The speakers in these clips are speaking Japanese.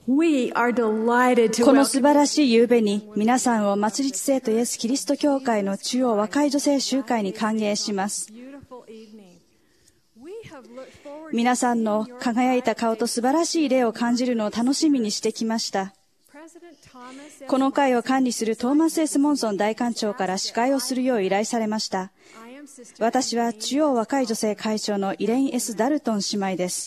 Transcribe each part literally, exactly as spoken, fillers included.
We are delighted to この welcome 素晴らしい夕べに皆さんを末日聖徒イエス・キリスト教会の中央若い女性集会に歓迎します。皆さんの輝いた顔と素晴らしい霊を感じるのを楽しみにしてきました。この会を管理するトーマス・エス・モンソン大官長から司会をするよう依頼されました。私は中央若い女性会長のイレイン・エス・ダルトン姉妹です。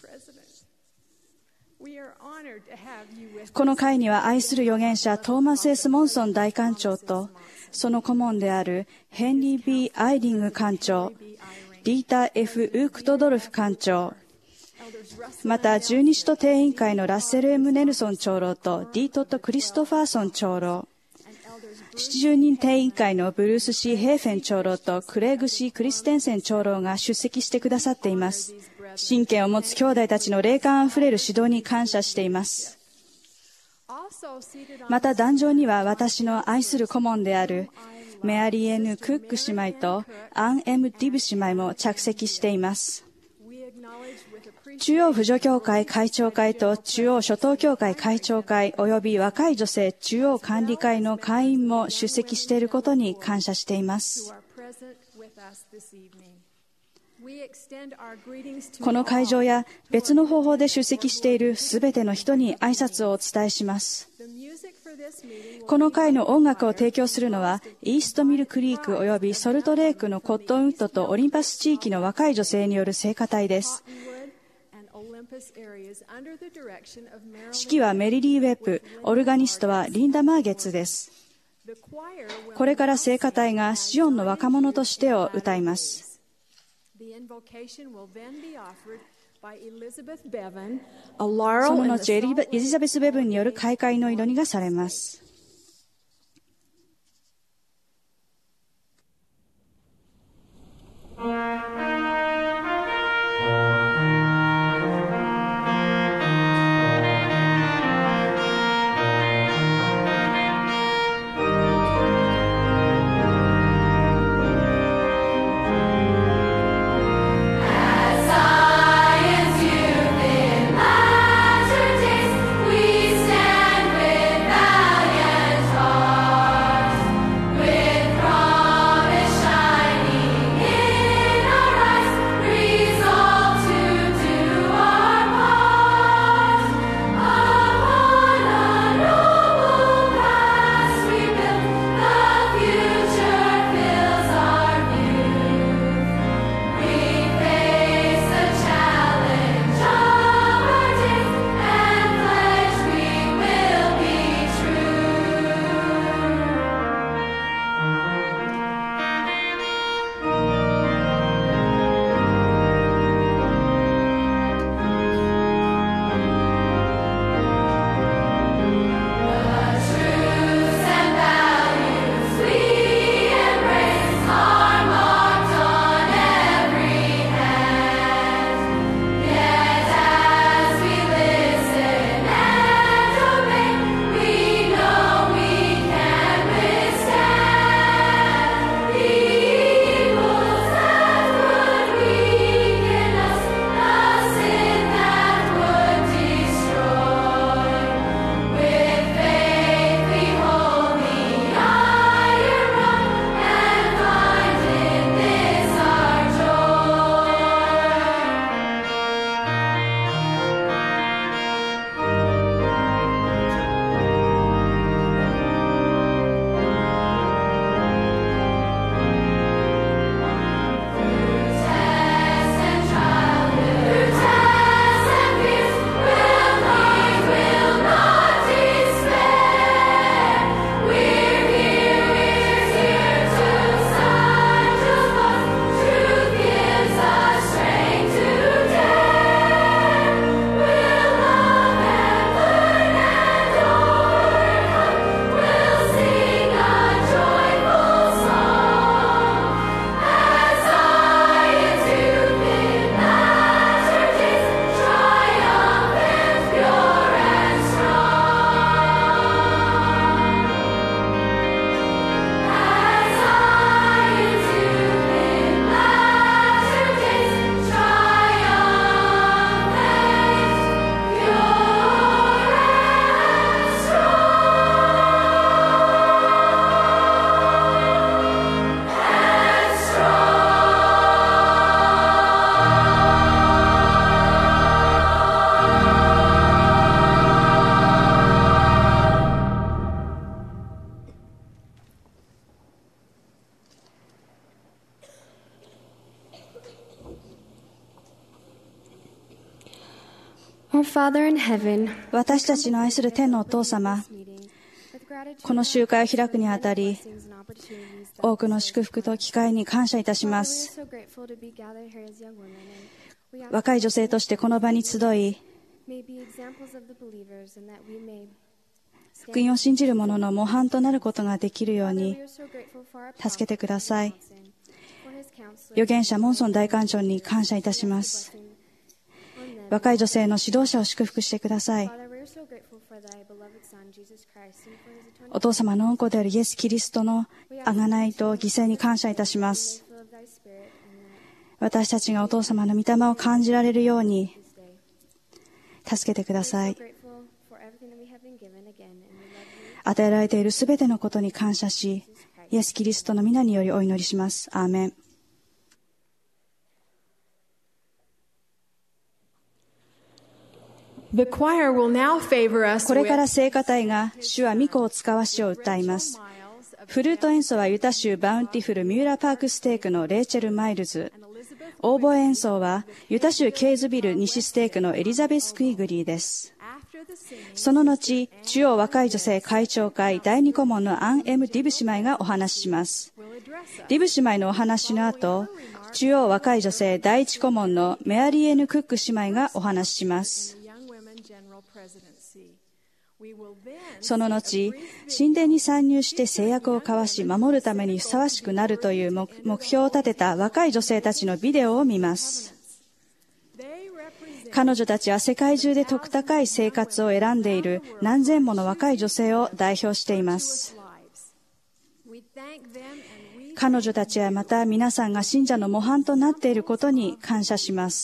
この会には愛する預言者トーマス・エス・モンソン大官長とその顧問であるヘンリー・ B ・アイリング官長、ディーター・ F ・ウークトドルフ官長、また十二使徒定員会のラッセル・ M ・ネルソン長老とディートット・クリストファーソン長老、七十人定員会のブルース・ C ・ヘーフェン長老とクレイグ・ C ・クリステンセン長老が出席してくださっています。神権を持つ兄弟たちの霊感あふれる指導に感謝しています。また壇上には私の愛する顧問であるメアリー・エヌ・クック姉妹とアン・エム・ディブ姉妹も着席しています。中央扶助協会会長会と中央初等協会会長会及び若い女性中央管理会の会員も出席していることに感謝しています。この会場や別の方法で出席しているすべての人に挨拶をお伝えします。この会の音楽を提供するのはイーストミルクリーク及びソルトレークのコットンウッドとオリンパス地域の若い女性による聖歌隊です。指揮はメリリー・ウェップ、オルガニストはリンダ・マーゲッツです。これから聖歌隊がシオンの若者としてを歌います。その後エリザベス・ベブンによる開会の祈りがされます。 We stand with valiant Our Father in heaven, 私たちの愛する天のお父様、この集会を開くにあたり、多くの祝福と機会に感謝いたします。若い女性としてこの場に集い、福音を信じる者の模範となることができるように助けてください。預言者モンソン大官長に感謝いたします。若い女性の指導者を祝福してください。お父様の恩子であるイエス・キリストの贖いと犠牲に感謝いたします。私たちがお父様の御霊を感じられるように助けてください。与えられているすべてのことに感謝し、イエス・キリストの皆によりお祈りします。アーメン。 The choir will now favor us これから with 聖歌隊が主は御子を使わしを歌います。フルート演奏はユタ州バウンティフルミューラパークステークのレイチェル・マイルズ。オーボエ演奏はユタ州ケイズビル西ステークのエリザベス・クイグリーです。その後、中央若い女性会長会第二顧問のアン・エム・ディブ姉妹がお話しします。ディブ姉妹のお話の後、中央若い女性第一顧問のメアリー・エヌ・クック姉妹がお話しします。その後、神殿に参入して制約を交わし守るためにふさわしくなるという目標を立てた若い女性たちのビデオを見ます。彼女たちは世界中で徳高い生活を選んでいる何千もの若い女性を代表しています。彼女たちはまた皆さんが信者の模範となっていることに感謝します。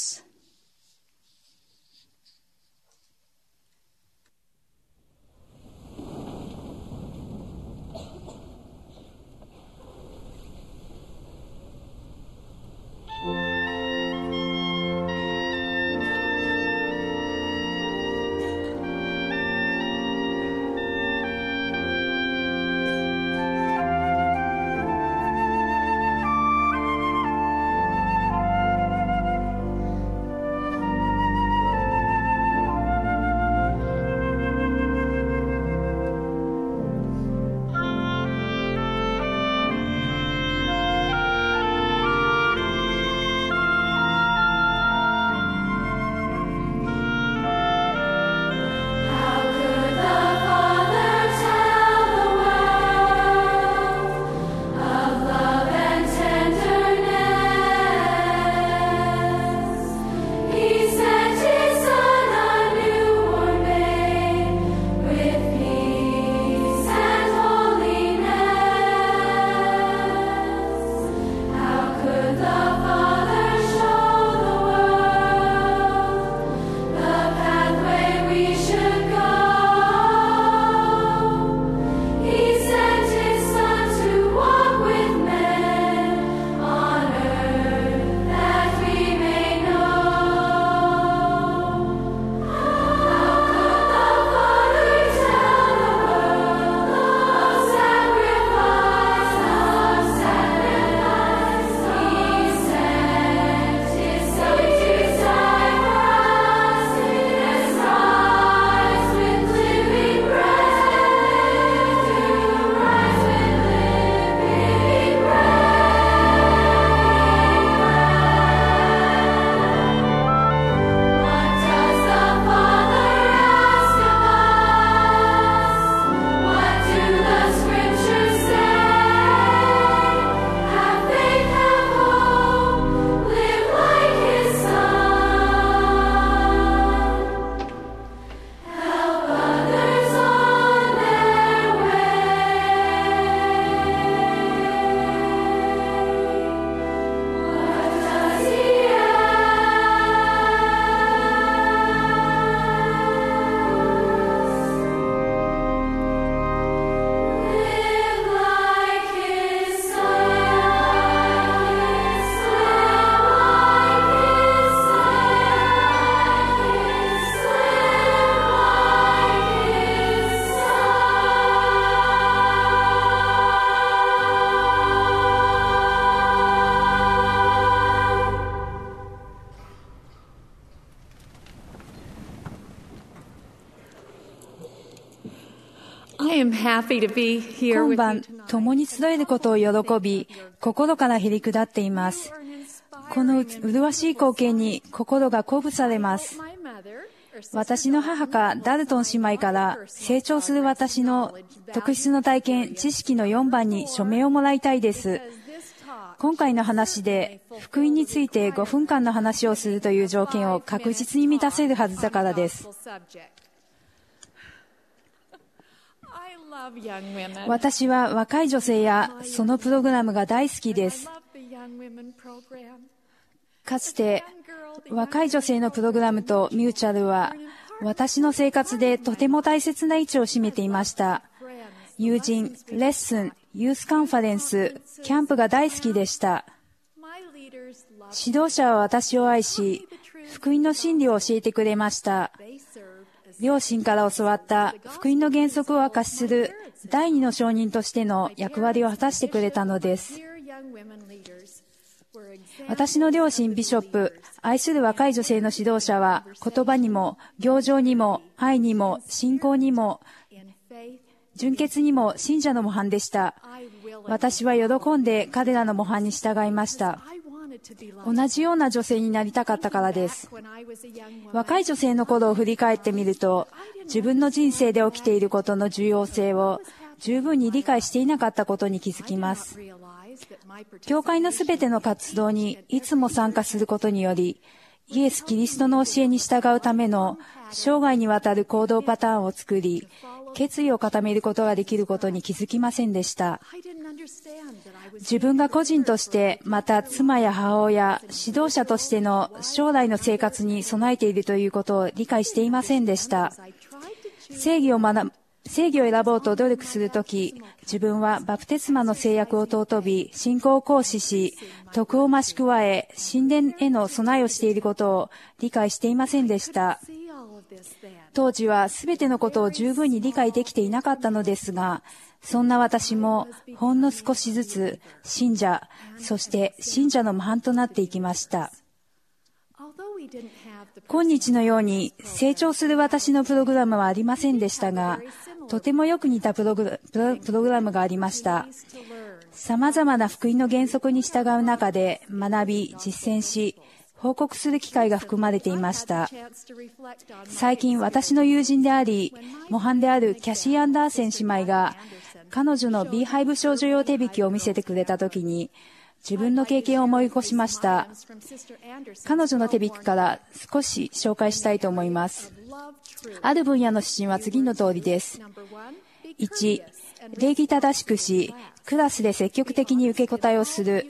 I am happy to be here 今 with you 晩 tonight. 共に集えることを喜び、心からへり下っています。この麗しい光景に心が鼓舞されます。私の母かダルトン姉妹から成長する私の特質の体験、知識のよんばんに署名をもらいたいです。今回の話で福音についてごふんかんの話をするという条件を確実に満たせるはずだからです。私は若い女性やそのプログラムが大好きです。かつて若い女性のプログラムとミューチャルは私の生活でとても大切な位置を占めていました。友人、レッスン、ユースカンファレンス、キャンプが大好きでした。指導者は私を愛し、福音の真理を教えてくれました。両親から教わった福音の原則を明かしする第二の証人としての役割を果たしてくれたのです。私の両親ビショップ、愛する若い女性の指導者は言葉にも行情にも愛にも信仰にも純潔にも信者の模範でした。私は喜んで彼らの模範に従いました。同じような女性になりたかったからです。若い女性の頃を振り返ってみると、自分の人生で起きていることの重要性を十分に理解していなかったことに気づきます。教会のすべての活動にいつも参加することにより、イエス・キリストの教えに従うための生涯にわたる行動パターンを作り、決意を固めることができることに気づきませんでした。自分が個人として、また妻や母親、指導者としての将来の生活に備えているということを理解していませんでした。正義を学ぶ正義を選ぼうと努力するとき、自分はバプテスマの制約を尊び、信仰を行使し、徳を増し加え、神殿への備えをしていることを理解していませんでした。当時はすべてのことを十分に理解できていなかったのですが、そんな私もほんの少しずつ信者、そして信者の模範となっていきました。今日のように成長する私のプログラムはありませんでしたが、とてもよく似たプログラ、プログラムがありました。様々な福音の原則に従う中で学び、実践し、報告する機会が含まれていました。最近私の友人であり、模範であるキャシー・アンダーセン姉妹が、彼女の ビーハイブ 少女用手引きを見せてくれたときに、自分の経験を思い起こしました。彼女の手引きから少し紹介したいと思います。ある分野の指針は次の通りです。いち、礼儀正しくし、クラスで積極的に受け答えをする。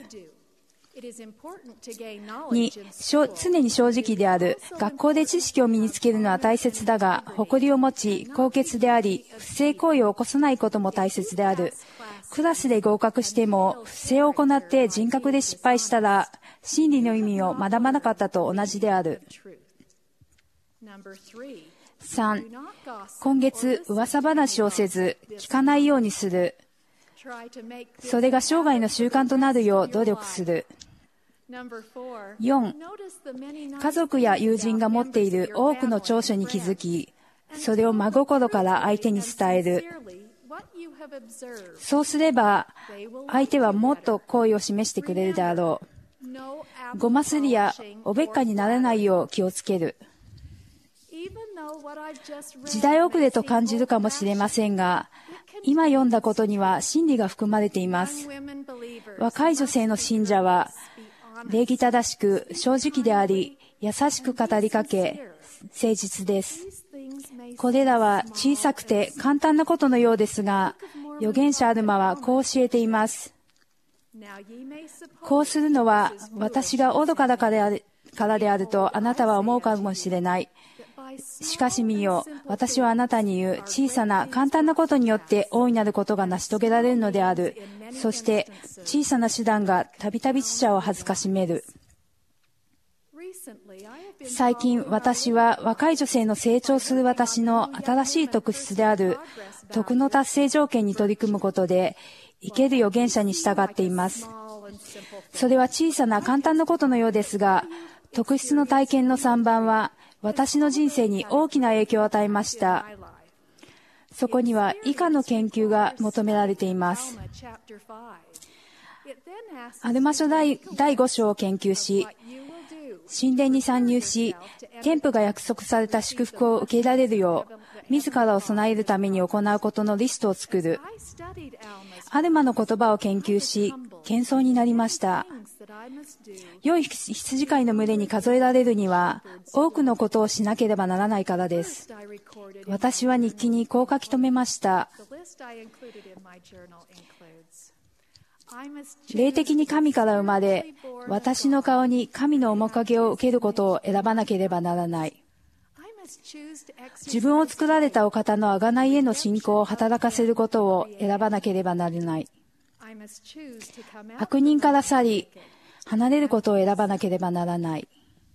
に、常に正直である。学校で知識を身につけるのは大切だが、誇りを持ち、高潔であり、不正行為を起こさないことも大切である。クラスで合格しても、不正を行って人格で失敗したら、真理の意味を学ばなかったと同じである。さん、今月噂話をせず、聞かないようにする。それが生涯の習慣となるよう努力する。よん、家族や友人が持っている多くの長所に気づき、それを真心から相手に伝える。そうすれば、相手はもっと好意を示してくれるであろう。ごますりやおべっかにならないよう気をつける。時代遅れと感じるかもしれませんが、今読んだことには真理が含まれています。若い女性の信者は、礼儀正しく正直であり、優しく語りかけ、誠実です。これらは小さくて簡単なことのようですが、預言者アルマはこう教えています。こうするのは私が愚かだからであるとあなたは思うかもしれない。しかし見よ、私はあなたに言う、小さな簡単なことによって大いなることが成し遂げられるのである。そして小さな手段がたびたび知者を恥ずかしめる。最近私は若い女性の成長する私の新しい特質である徳の達成条件に取り組むことで生ける預言者に従っています。それは小さな簡単なことのようですが、特質の体験のさんばんは私の人生に大きな影響を与えました。 そこには以下の研究が求められています。アルマ書第ご章を研究し、神殿に参入し、天父が約束された祝福を受けられるよう、自らを備えるために行うことのリストを作る。アルマの言葉を研究し、謙遜になりました。良い羊飼いの群れに数えられるには、多くのことをしなければならないからです。私は日記にこう書き留めました。霊的に神から生まれ、私の顔に神の面影を受けることを選ばなければならない。自分を作られたお方の贖いへの信仰を働かせることを選ばなければならない。悪人から去り、離れることを選ばなければならない。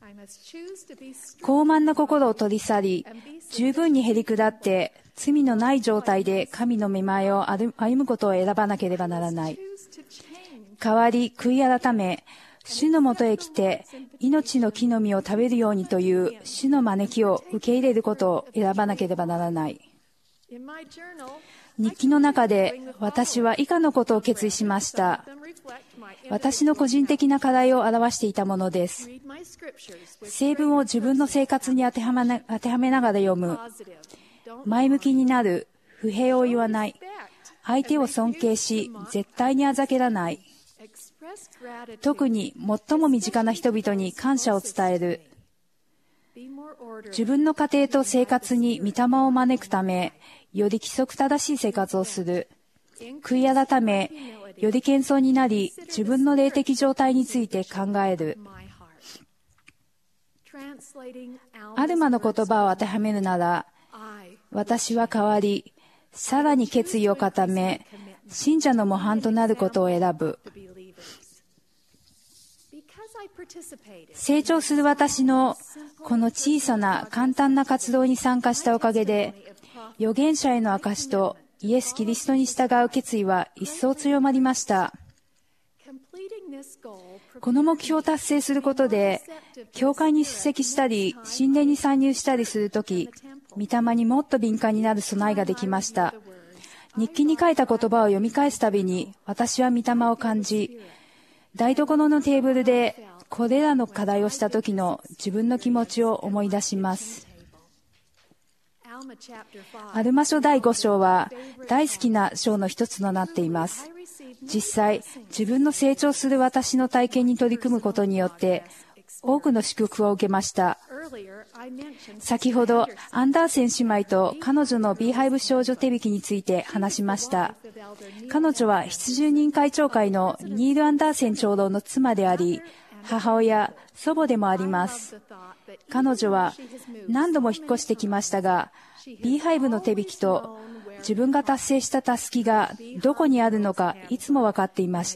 傲慢な心を取り去り、十分にへり下って、罪のない状態で神の御前を歩むことを選ばなければならない。代わり、悔い改め、主のもとへ来て、命の木の実を食べるようにという主の招きを受け入れることを選ばなければならない。日記の中で私は以下のことを決意しました。私の個人的な課題を表していたものです。聖文を自分の生活に当てはめな、当てはめながら読む。前向きになる。不平を言わない。相手を尊敬し、絶対にあざけらない。特に最も身近な人々に感謝を伝える。自分の家庭と生活に御霊を招くため、より規則正しい生活をする。悔い改め、より謙遜になり、自分の霊的状態について考える。アルマの言葉を当てはめるなら、私は代わり、さらに決意を固め、信者の模範となることを選ぶ。成長する私のこの小さな簡単な活動に参加したおかげで、預言者への証とイエス・キリストに従う決意は一層強まりました。この目標を達成することで、教会に出席したり、神殿に参入したりするとき、御霊にもっと敏感になる備えができました。日記に書いた言葉を読み返すたびに、私は御霊を感じ、台所のテーブルでこれらの課題をした時の自分の気持ちを思い出します。アルマ書第ご章は大好きな章の一つとなっています。実際、自分の成長する私の体験に取り組むことによって多くの祝福を受けました。先ほどアンダーセン姉妹と彼女の ビーファイブ 少女手引きについて話しました。彼女は出住人会長会のニール・アンダーセン長老の妻であり、母親、祖母でもあります。彼女は何度も引っ越してきましたが、ビーファイブ の手引きと自分が達成したタスキがどこにあるのかいつも分かっていました。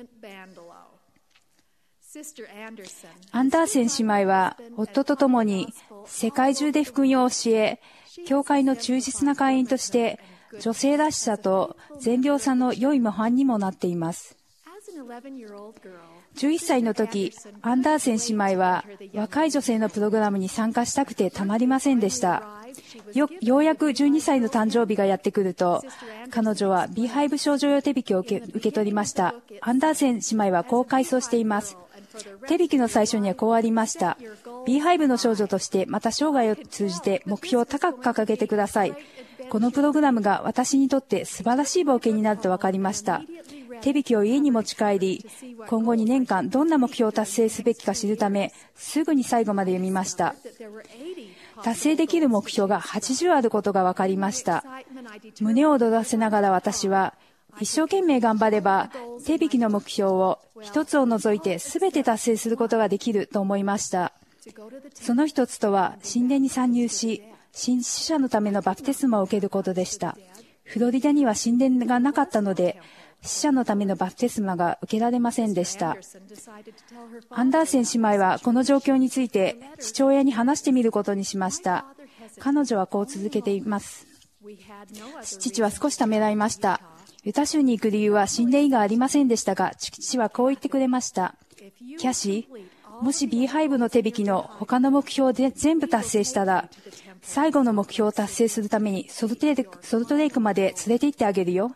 アンダーセン姉妹は夫と共に世界中で福音を教え、教会の忠実な会員として女性らしさと善良さの良い模範にもなっています。じゅういっさいの時、アンダーセン姉妹は若い女性のプログラムに参加したくてたまりませんでした。よ, ようやくじゅうにさいの誕生日がやってくると、彼女は ビーファイブ 少女用手引きを受け受け取りました。アンダーセン姉妹はこう回想しています。手引きの最初にはこうありました。ビーファイブ の少女としてまた生涯を通じて目標を高く掲げてください。このプログラムが私にとって素晴らしい冒険になると分かりました。手引きを家に持ち帰り、今後にねんかんどんな目標を達成すべきか知るため、すぐに最後まで読みました。達成できる目標がはちじゅうあることが分かりました。胸を躍らせながら私は、一生懸命頑張れば、手引きの目標を一つを除いて全て達成することができると思いました。その一つとは、神殿に参入し、死者のためのバプテスマを受けることでした。フロリダには神殿がなかったので、死者のためのバプテスマが受けられませんでした。アンダーセン姉妹はこの状況について父親に話してみることにしました。彼女はこう続けています。父は少しためらいました。ユタ州に行く理由は神殿以外ありませんでしたが、父はこう言ってくれました。キャシー、もし ビーファイブ の手引きの他の目標で全部達成したら、 最後の目標を達成するためにソルトレイク、ソルトレイクまで連れて行ってあげるよ。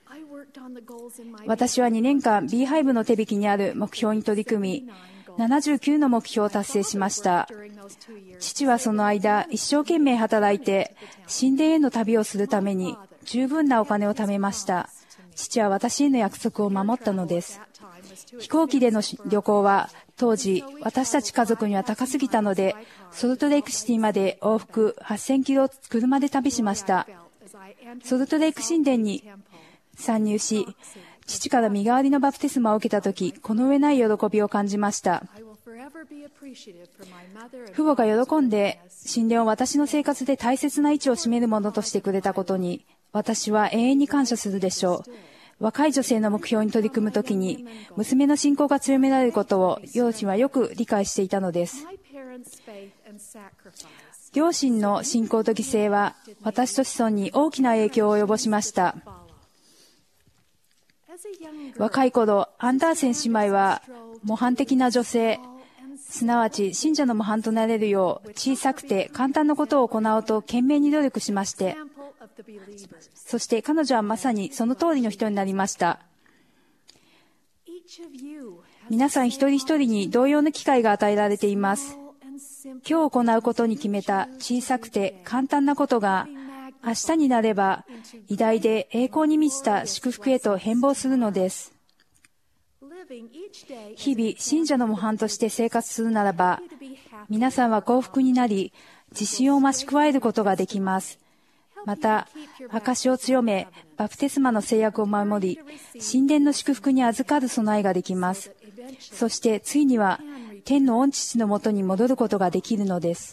私はにねんかん ビーファイブ の手引きにある目標に取り組み、ななじゅうきゅうの目標を達成しました。父はその間、一生懸命働いて、神殿への旅をするために十分なお金を貯めました。父は私への約束を守ったのです。飛行機での旅行は、当時、私たち家族には高すぎたので、ソルトレイクシティまで往復はっせんキロ車で旅しました。ソルトレイク神殿に参入し、父から身代わりのバプテスマを受けたとき、この上ない喜びを感じました。父母が喜んで神殿を私の生活で大切な位置を占めるものとしてくれたことに、私は永遠に感謝するでしょう。若い女性の目標に取り組むときに、娘の信仰が強められることを両親はよく理解していたのです。両親の信仰と犠牲は、私と子孫に大きな影響を及ぼしました。若い頃、アンダーセン姉妹は模範的な女性、すなわち信者の模範となれるよう小さくて簡単なことを行おうと懸命に努力しまして、そして彼女はまさにその通りの人になりました。皆さん一人一人に同様の機会が与えられています。今日行うことに決めた小さくて簡単なことが、明日になれば偉大で栄光に満ちた祝福へと変貌するのです。日々信者の模範として生活するならば、皆さんは幸福になり、自信を増し加えることができます。また、証を強め、バプテスマの制約を守り、神殿の祝福に預かる備えができます。そしてついには天の御父のもとに戻ることができるのです。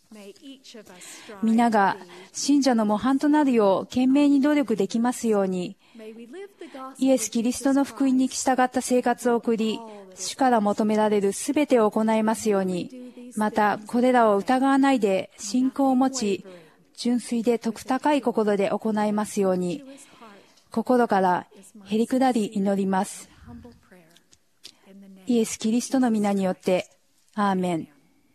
皆が信者の模範となるよう懸命に努力できますように、イエス・キリストの福音に従った生活を送り、主から求められるすべてを行いますように、またこれらを疑わないで信仰を持ち、純粋で徳高い心で行いますように、心からへりくだり祈ります。イエス・キリストの皆によって、アーメン。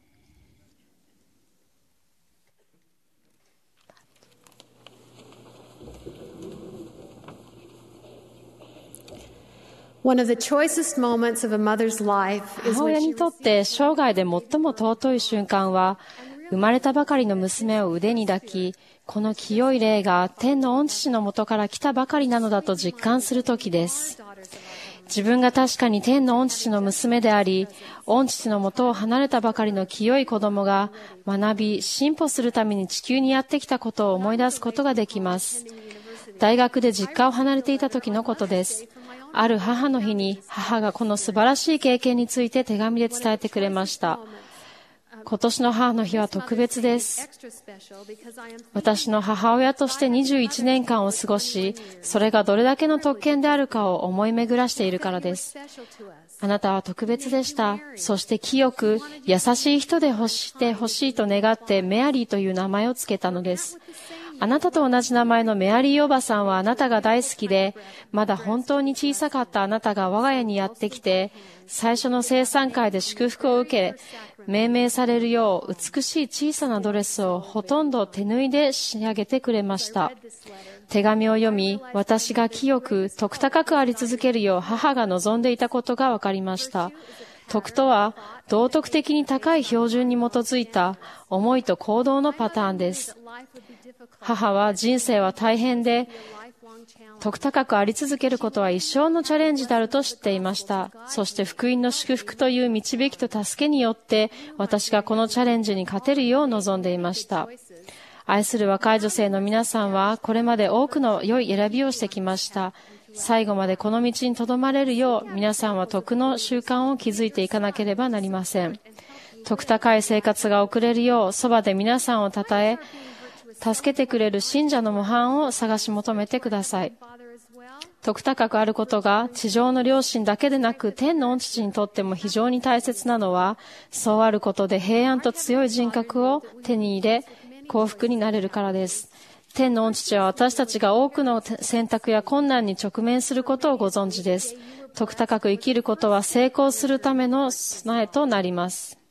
One of the choicest moments of a mother's life is 母 when 親 she にとって生涯で最も尊い瞬間は、生まれたばかりの娘を腕に抱き、この清い霊が天の御父のもとから来たばかりなのだと実感するときです。自分が確かに天の御父の娘であり、御父のもとを離れたばかりの清い子供が学び、進歩するために地球にやってきたことを思い出すことができます。大学で実家を離れていた時のことです。ある母の日に母がこの素晴らしい経験について手紙で伝えてくれました。今年の母の日は特別です。私の母親としてにじゅういちねんかんを過ごし、それがどれだけの特権であるかを思い巡らしているからです。あなたは特別でした。そして清く優しい人で欲してほしいと願ってメアリーという名前をつけたのです。あなたと同じ名前のメアリーおばさんはあなたが大好きで、まだ本当に小さかったあなたが我が家にやってきて、最初の生産会で祝福を受け、命名されるよう美しい小さなドレスをほとんど手縫いで仕上げてくれました。手紙を読み、私が清く徳高くあり続けるよう母が望んでいたことが分かりました。徳とは道徳的に高い標準に基づいた思いと行動のパターンです。母は人生は大変で、徳高くあり続けることは一生のチャレンジであると知っていました。そして福音の祝福という導きと助けによって、私がこのチャレンジに勝てるよう望んでいました。愛する若い女性の皆さんは、これまで多くの良い選びをしてきました。最後までこの道にとどまれるよう、皆さんは徳の習慣を築いていかなければなりません。徳高い生活が送れるよう、そばで皆さんをたたえ、助けてくれる信者の模範を探し求めてください。徳高くあることが地上の両親だけでなく天の御父にとっても非常に大切なのは、そうあることで平安と強い人格を手に入れ幸福になれるからです。天の御父は私たちが多くの選択や困難に直面することをご存知です。徳高く生きることは成功するための備えとなります。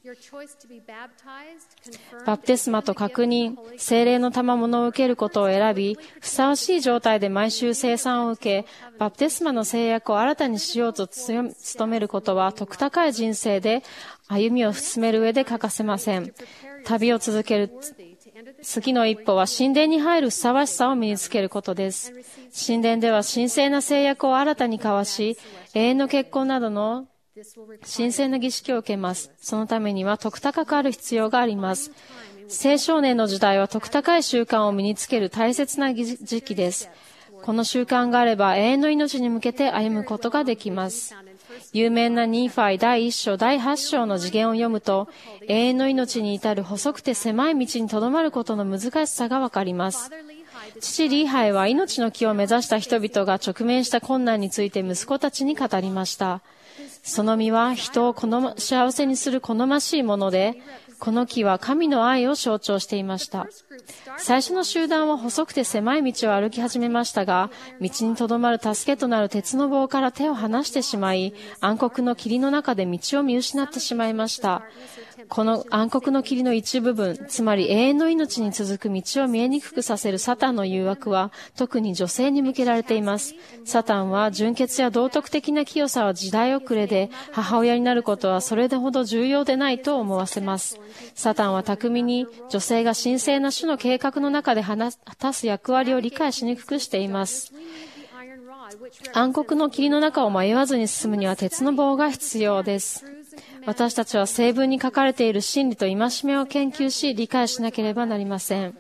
バプテスマと確認、聖霊の賜物を受けることを選び、ふさわしい状態で毎週聖餐を受け、バプテスマの制約を新たにしようと努めることは、徳高い人生で歩みを進める上で欠かせません。旅を続ける次の一歩は神殿に入るふさわしさを身につけることです。神殿では神聖な制約を新たに交わし、永遠の結婚などの神聖な儀式を受けます。そのためには徳高くある必要があります。青少年の時代は徳高い習慣を身につける大切な時期です。この習慣があれば永遠の命に向けて歩むことができます。有名なニーファイ第一章第八章の次元を読むと、永遠の命に至る細くて狭い道にとどまることの難しさがわかります。父リーハイは命の木を目指した人々が直面した困難について息子たちに語りました。その実は人を好ま幸せにする好ましいもので、この木は神の愛を象徴していました。最初の集団は細くて狭い道を歩き始めましたが、道にとどまる助けとなる鉄の棒から手を離してしまい、暗黒の霧の中で道を見失ってしまいました。この暗黒の霧の一部分、つまり永遠の命に続く道を見えにくくさせるサタンの誘惑は、特に女性に向けられています。サタンは純潔や道徳的な清さは時代遅れで、母親になることはそれほど重要でないと思わせます。サタンは巧みに女性が神聖な主の計画の中で果たす役割を理解しにくくしています。暗黒の霧の中を迷わずに進むには鉄の棒が必要です。私たちは聖文に書かれている真理と戒めを研究し理解しなければなりません。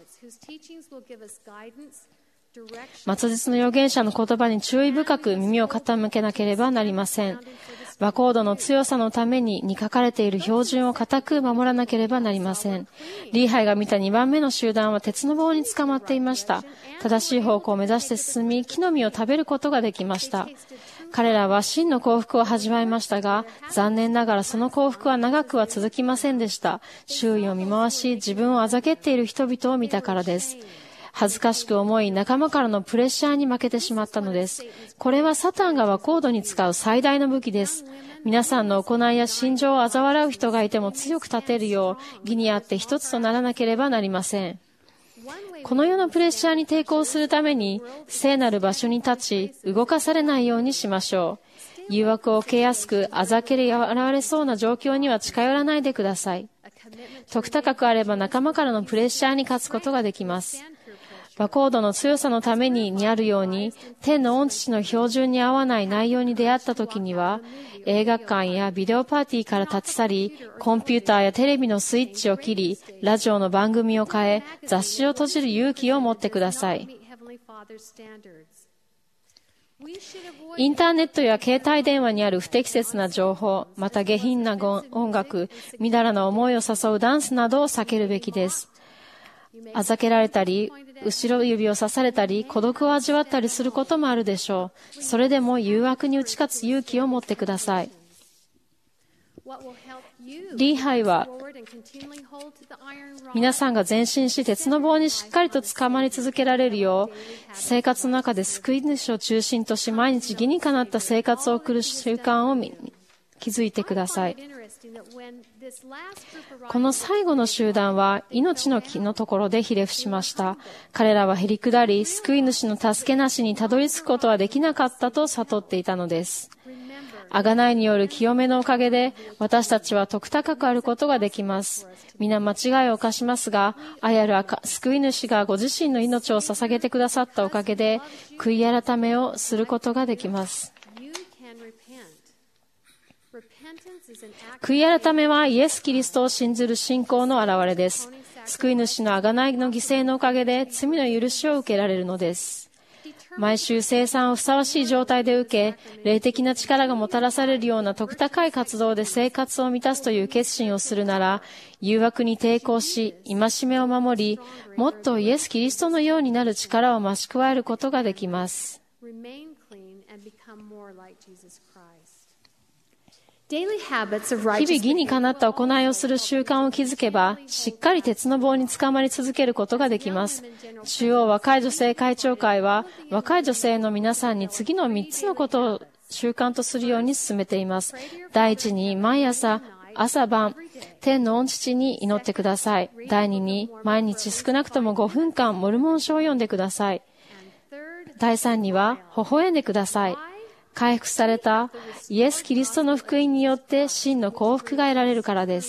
末日の預言者の言葉に注意深く耳を傾けなければなりません。和コードの強さのためにに書かれている標準を固く守らなければなりません。リーハイが見たにばんめの集団は鉄の棒に捕まっていました。正しい方向を目指して進み、木の実を食べることができました。彼らは真の幸福を味わいましたが、残念ながらその幸福は長くは続きませんでした。周囲を見回し、自分をあざけっている人々を見たからです。恥ずかしく思い、仲間からのプレッシャーに負けてしまったのです。これはサタンが和コードに使う最大の武器です。皆さんの行いや心情を嘲笑う人がいても強く立てるよう、義にあって一つとならなければなりません。この世のプレッシャーに抵抗するために、聖なる場所に立ち、動かされないようにしましょう。誘惑を受けやすく、あざけり現れそうな状況には近寄らないでください。徳高くあれば仲間からのプレッシャーに勝つことができます。和コードの強さのためににあるように、天の御父の標準に合わない内容に出会った時には、映画館やビデオパーティーから立ち去り、コンピューターやテレビのスイッチを切り、ラジオの番組を変え、雑誌を閉じる勇気を持ってください。インターネットや携帯電話にある不適切な情報、また下品な音楽、みだらな思いを誘うダンスなどを避けるべきです。あざけられたり、後ろ指を刺されたり、孤独を味わったりすることもあるでしょう。それでも誘惑に打ち勝つ勇気を持ってください。リーハイは、皆さんが前進し、鉄の棒にしっかりと捕まり続けられるよう、生活の中で救い主を中心とし、毎日義にかなった生活を送る習慣を築いてください。この最後の集団は命の木のところでひれ伏しました。彼らはへり下り、救い主の助けなしにたどり着くことはできなかったと悟っていたのです。贖いによる清めのおかげで私たちは徳高くあることができます。皆間違いを犯しますが、愛ある救い主がご自身の命を捧げてくださったおかげで悔い改めをすることができます。悔い改めはイエス・キリストを信ずる信仰の表れです。救い主の贖いの犠牲のおかげで罪の許しを受けられるのです。毎週聖餐をふさわしい状態で受け、霊的な力がもたらされるような徳高い活動で生活を満たすという決心をするなら、誘惑に抵抗し、戒めを守り、もっとイエス・キリストのようになる力を増し加えることができます。日々義にかなった行いをする習慣を築けば、しっかり鉄の棒につかまり続けることができます。中央若い女性会長会は、若い女性の皆さんに次のみっつのことを習慣とするように進めています。第一に、毎朝朝晩、天の御父に祈ってください。第二に、毎日少なくともごふんかんモルモン書を読んでください。第三には、微笑んでください。回復されたイエス・キリストの福音によって真の幸福が得られるからです。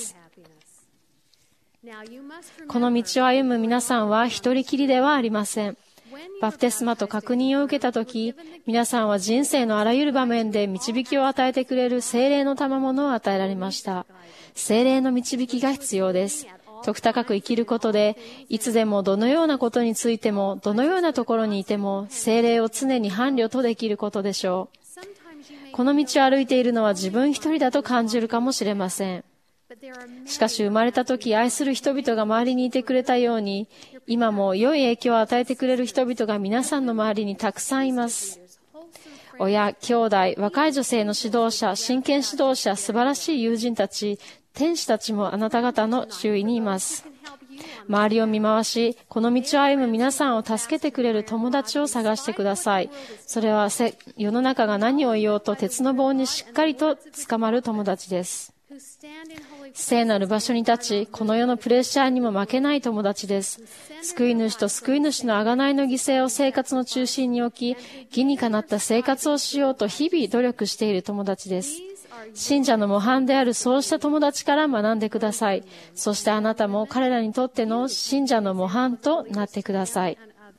この道を歩む皆さんは一人きりではありません。バプテスマと確認を受けたとき、皆さんは人生のあらゆる場面で導きを与えてくれる聖霊の賜物を与えられました。聖霊の導きが必要です。徳高く生きることで、いつでもどのようなことについても、どのようなところにいても、聖霊を常に伴侶とできることでしょう。この道を歩いているのは自分一人だと感じるかもしれません。しかし生まれた時愛する人々が周りにいてくれたように、今も良い影響を与えてくれる人々が皆さんの周りにたくさんいます。親、兄弟、若い女性の指導者、真剣指導者、素晴らしい友人たち、天使たちもあなた方の周囲にいます。周りを見回し、この道を歩む皆さんを助けてくれる友達を探してください。それは世の中が何を言おうと鉄の棒にしっかりと捕まる友達です。聖なる場所に立ち、この世のプレッシャーにも負けない友達です。救い主と救い主の贖いの犠牲を生活の中心に置き、義にかなった生活をしようと日々努力している友達です。信者の模範であるそうした友達から学んでください。そしてあなたも彼らにとっての信者の模範となってください。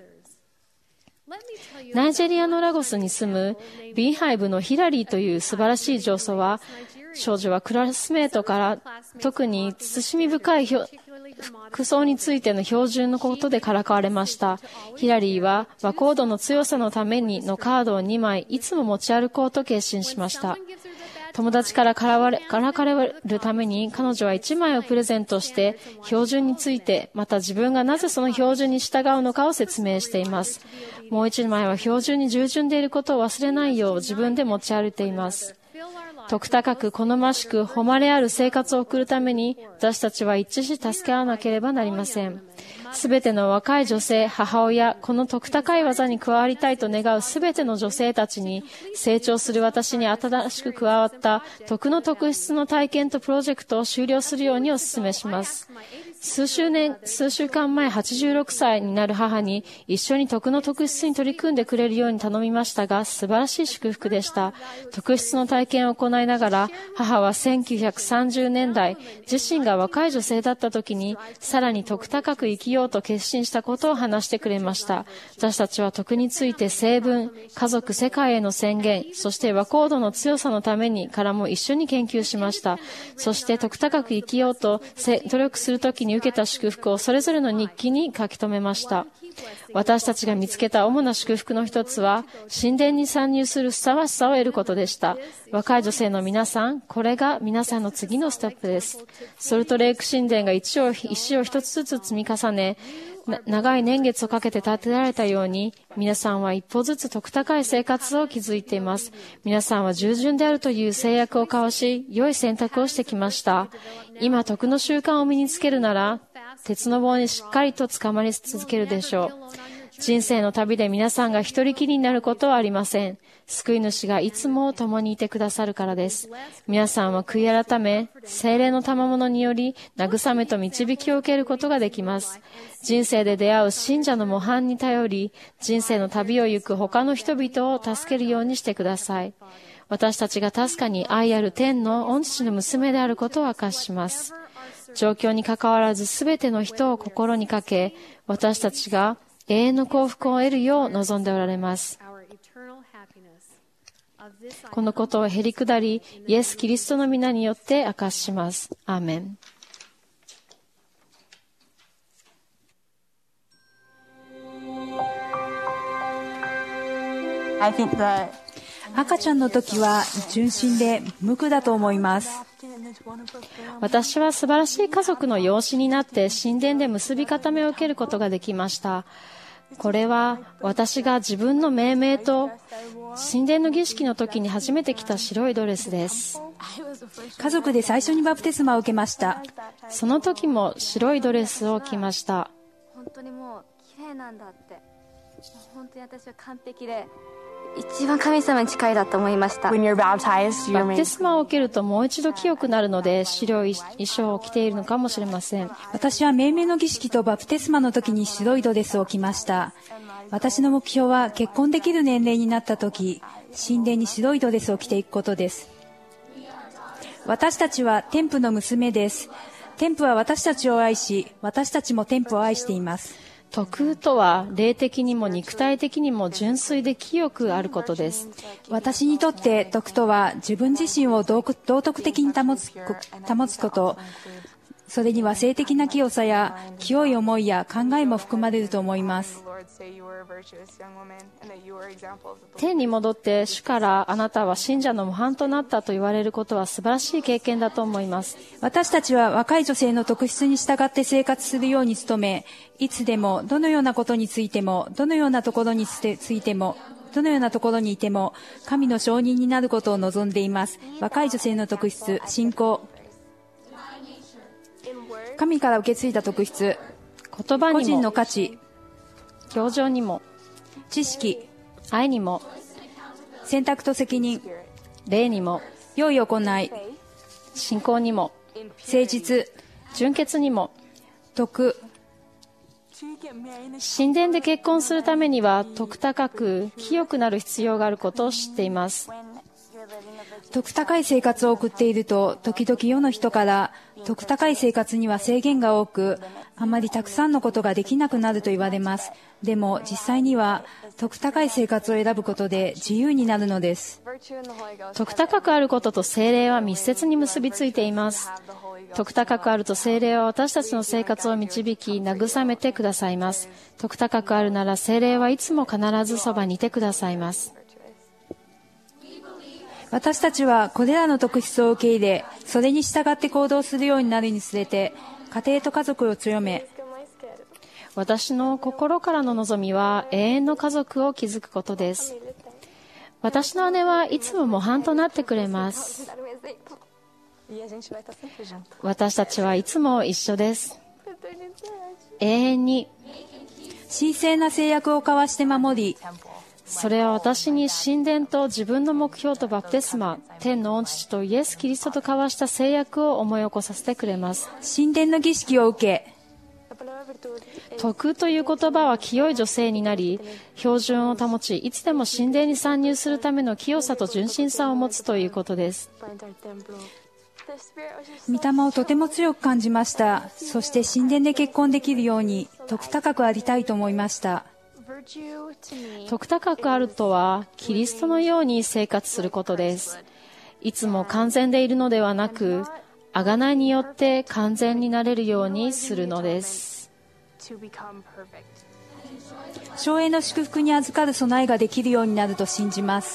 ナイジェリアのラゴスに住むビーハイブのヒラリーという素晴らしい上祖は、少女はクラスメートから特に慎み深い服装についての標準のことでからかわれました。ヒラリーは和コードの強さのためにのカードをにまいいつも持ち歩こうと決心しました。友達からからかれるために彼女はいちまいをプレゼントして標準について、また自分がなぜその標準に従うのかを説明しています。もういちまいは標準に従順でいることを忘れないよう自分で持ち歩いています。徳高く好ましく誉れある生活を送るために私たちは一致し助け合わなければなりません。すべての若い女性、母親、この徳高い技に加わりたいと願うすべての女性たちに、成長する私に新しく加わった徳の特質の体験とプロジェクトを終了するようにお勧めします。数週年、数週間前はちじゅうろくさいになる母に一緒に徳の特質に取り組んでくれるように頼みましたが、素晴らしい祝福でした。特質の体験を行いながら、母はせんきゅうひゃくさんじゅうねんだい、自身が若い女性だった時に、さらに徳高く生きようと決心したことを話してくれました。私たちは徳について成分、家族、世界への宣言、そして和コードの強さのためにからも一緒に研究しました。そして徳高く生きようと努力するときに受けた祝福をそれぞれの日記に書き留めました。私たちが見つけた主な祝福の一つは、神殿に参入するふさわしさを得ることでした。若い女性の皆さん、これが皆さんの次のステップです。ソルトレイク神殿が石を石を一つずつ積み重ね、長い年月をかけて建てられたように、皆さんは一歩ずつ徳高い生活を築いています。皆さんは従順であるという制約を交わし、良い選択をしてきました。今、徳の習慣を身につけるなら、鉄の棒にしっかりと捕まり続けるでしょう。人生の旅で皆さんが一人きりになることはありません。救い主がいつも共にいてくださるからです。皆さんは悔い改め、聖霊の賜物により慰めと導きを受けることができます。人生で出会う信者の模範に頼り、人生の旅を行く他の人々を助けるようにしてください。私たちが確かに愛ある天の御父の娘であることを明かします。状況に関わらずすべての人を心にかけ、私たちが永遠の幸福を得るよう望んでおられます。このことをへりくだり、イエス・キリストの皆によって明かします。アーメン。 赤ちゃんの時は純真で無垢だと思います。 私は素晴らしい家族の養子になって神殿で結び固めを受けることができました。これは私が自分の命名と神殿の儀式の時に初めて着た白いドレスです。 家族で最初にバプテスマを受けました。 その時も白いドレスを着ました。 本当にもう綺麗なんだって、本当に私は完璧で一番神様に近いだと思いました。 When you're baptized, バ you're プテ made. スマを受けるともう一度清くなるので、白い衣装を着ているのかもしれません。 私は命名の儀式とバプテスマの時に白いドレスを着ました。私の目標は結婚できる年齢になった時、神殿に白いドレスを着ていくことです。私たちは天父の娘です。天父は私たちを愛し、私たちも天父を愛しています。 徳とは霊的にも肉体的にも純粋で清くあることです。 私にとって徳とは自分自身を道徳的に保つ、保つこと、それには性的な清さや清い思いや考えも含まれると思います。 天に戻って主からあなたは信者の模範となったと言われることは素晴らしい経験だと思います。 私たちは若い女性の特質に従って生活するように努め、いつでもどのようなことについてもどのようなところについてもどのようなところにいても神の承認になることを望んでいます。若い女性の特質、信仰、神から受け継いだ特質、 言葉にも個人の価値、 表情にも知識、 愛にも選択と責任、 霊にも良い行い、 信仰にも誠実、 純潔にも。 徳。 神殿で結婚するためには徳高く清くなる必要があることを知っています。 徳高い生活を送っていると、時々世の人から徳高い生活には制限が多く、あまりたくさんのことができなくなると言われます。でも実際には徳高い生活を選ぶことで自由になるのです。 徳高くあることと聖霊は密接に結びついています。徳高くあると聖霊は私たちの生活を導き慰めてくださいます。徳高くあるなら聖霊はいつも必ずそばにいてくださいます。 私たちはこれらの特質を受け入れ、それに従って行動するようになるにつれて、家庭と家族を強め、 私の心からの望みは永遠の家族を築くことです。私の姉はいつも模範となってくれます。私たちはいつも一緒です。永遠に神聖な制約を交わして守り、 それは私に神殿と自分の目標とバプテスマ、天の御父とイエス・キリストと交わした制約を思い起こさせてくれます。 神殿の儀式を受け、 徳という言葉は清い女性になり、標準を保ち、いつでも神殿に参入するための清さと純真さを持つということです。 御霊をとても強く感じました。そして神殿で結婚できるように徳高くありたいと思いました。 徳高くあるとはキリストのように生活することです。いつも完全でいるのではなく、贖いによって完全になれるようにするのです。 生栄の祝福に預かる備えができるようになると信じます。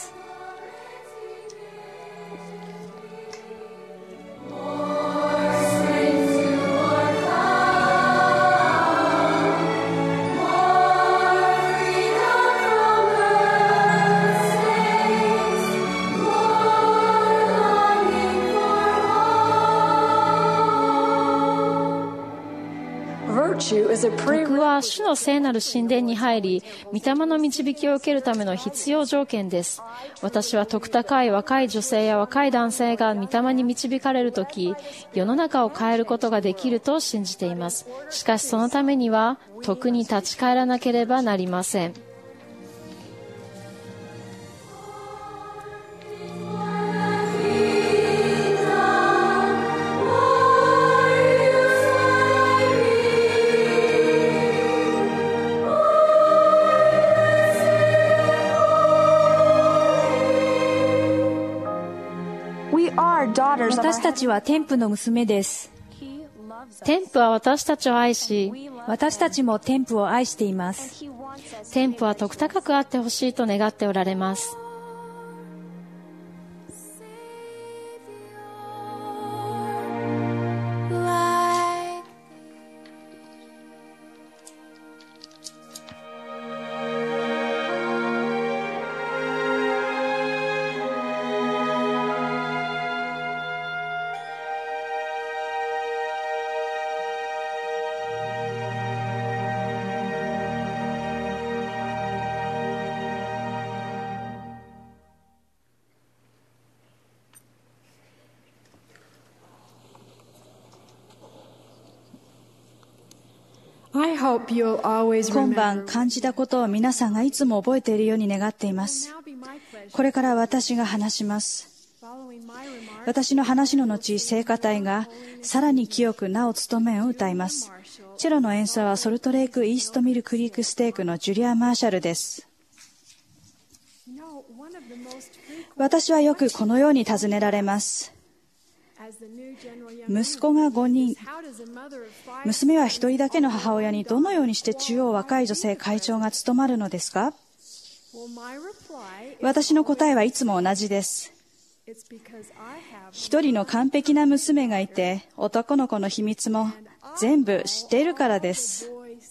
徳は主の聖なる神殿に入り、御霊の導きを受けるための必要条件です。私は徳高い若い女性や若い男性が御霊に導かれるとき、世の中を変えることができると信じています。しかしそのためには徳に立ち返らなければなりません。 私たちは天父の娘です。 天父は私たちを愛し、 私たちも天父を愛しています。 天父は徳高くあってほしいと願っておられます。 I hope you'll always 今 remember. 晩感じたことを皆さんがいつも覚えているように願っています。これから私が話します。私の話の後、聖歌隊がさらに清く名を務めを歌います。チェロの演奏はソルトレイクイーストミルクリークステークのジュリア・マーシャルです。私はよくこのように尋ねられます。息子がごにん、娘は一人だけの母親にどのようにして中央若い女性会長が務まるのですか？私の答えはいつも同じです。一人の完璧な娘がいて、男の子の秘密も全部知っているからです。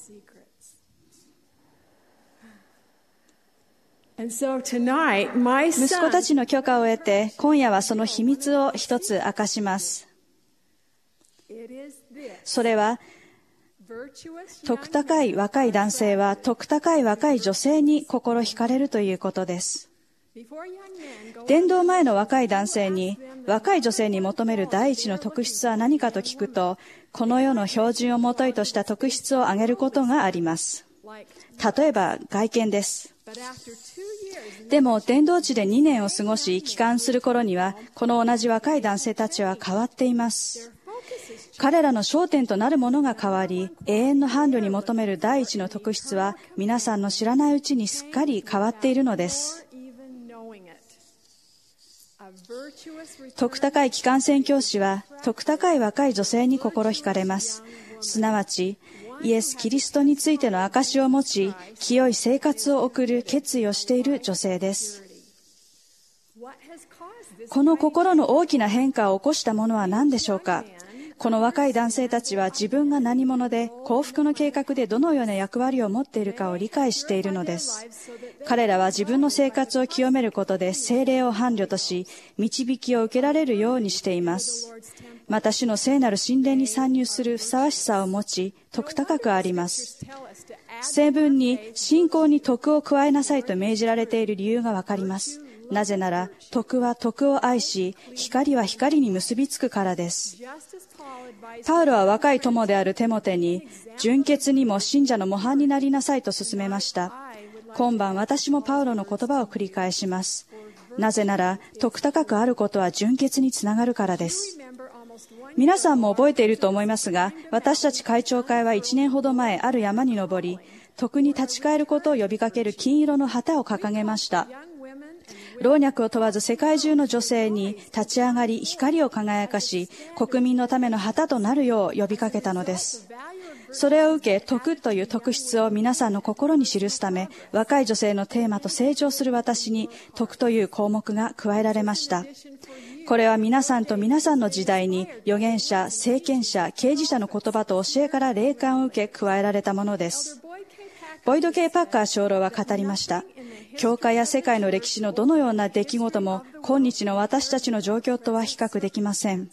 息子たちの許可を得て、今夜はその秘密を一つ明かします。それは、徳高い若い男性は徳高い若い女性に心惹かれるということです。伝道前の若い男性に若い女性に求める第一の特質は何かと聞くと、この世の標準をもといとした特質を挙げることがあります。例えば外見です。でも伝道地でにねんを過ごし帰還する頃には、この同じ若い男性たちは変わっています。彼らの焦点となるものが変わり、永遠の伴侶に求める第一の特質は皆さんの知らないうちにすっかり変わっているのです。徳高い帰還宣教師は徳高い若い女性に心惹かれます。すなわちイエス・キリストについての証を持ち、清い生活を送る決意をしている女性です。この心の大きな変化を起こしたものは何でしょうか？この若い男性たちは自分が何者で、幸福の計画でどのような役割を持っているかを理解しているのです。彼らは自分の生活を清めることで聖霊を伴侶とし、導きを受けられるようにしています。また主の聖なる神殿に参入するふさわしさを持ち、徳高くあります。聖文に信仰に徳を加えなさいと命じられている理由がわかります。なぜなら、徳は徳を愛し、光は光に結びつくからです。パウロは若い友であるテモテに、純潔にも信者の模範になりなさいと勧めました。今晩私もパウロの言葉を繰り返します。なぜなら、徳高くあることは純潔につながるからです。皆さんも覚えていると思いますが、私たち会長会はいちねんほど前、ある山に登り、徳に立ち返ることを呼びかける金色の旗を掲げました。老若を問わず世界中の女性に立ち上がり光を輝かし、国民のための旗となるよう呼びかけたのです。それを受け、徳という特質を皆さんの心に記すため、若い女性のテーマと成長する私に徳という項目が加えられました。これは皆さんと皆さんの時代に預言者、聖賢者、啓示者の言葉と教えから霊感を受け加えられたものです。ボイド・K・パッカー長老は語りました。教会や世界の歴史のどのような出来事も今日の私たちの状況とは比較できません。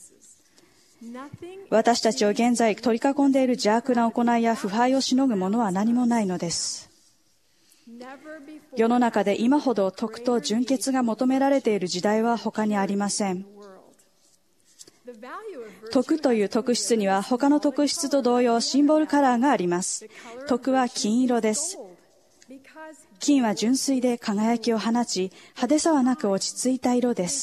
私たちを現在取り囲んでいる邪悪な行いや腐敗をしのぐものは何もないのです。世の中で今ほど徳と純潔が求められている時代は他にありません。徳という特質には他の特質と同様シンボルカラーがあります。徳は金色です。金は純粋で輝きを放ち、派手さはなく落ち着いた色です。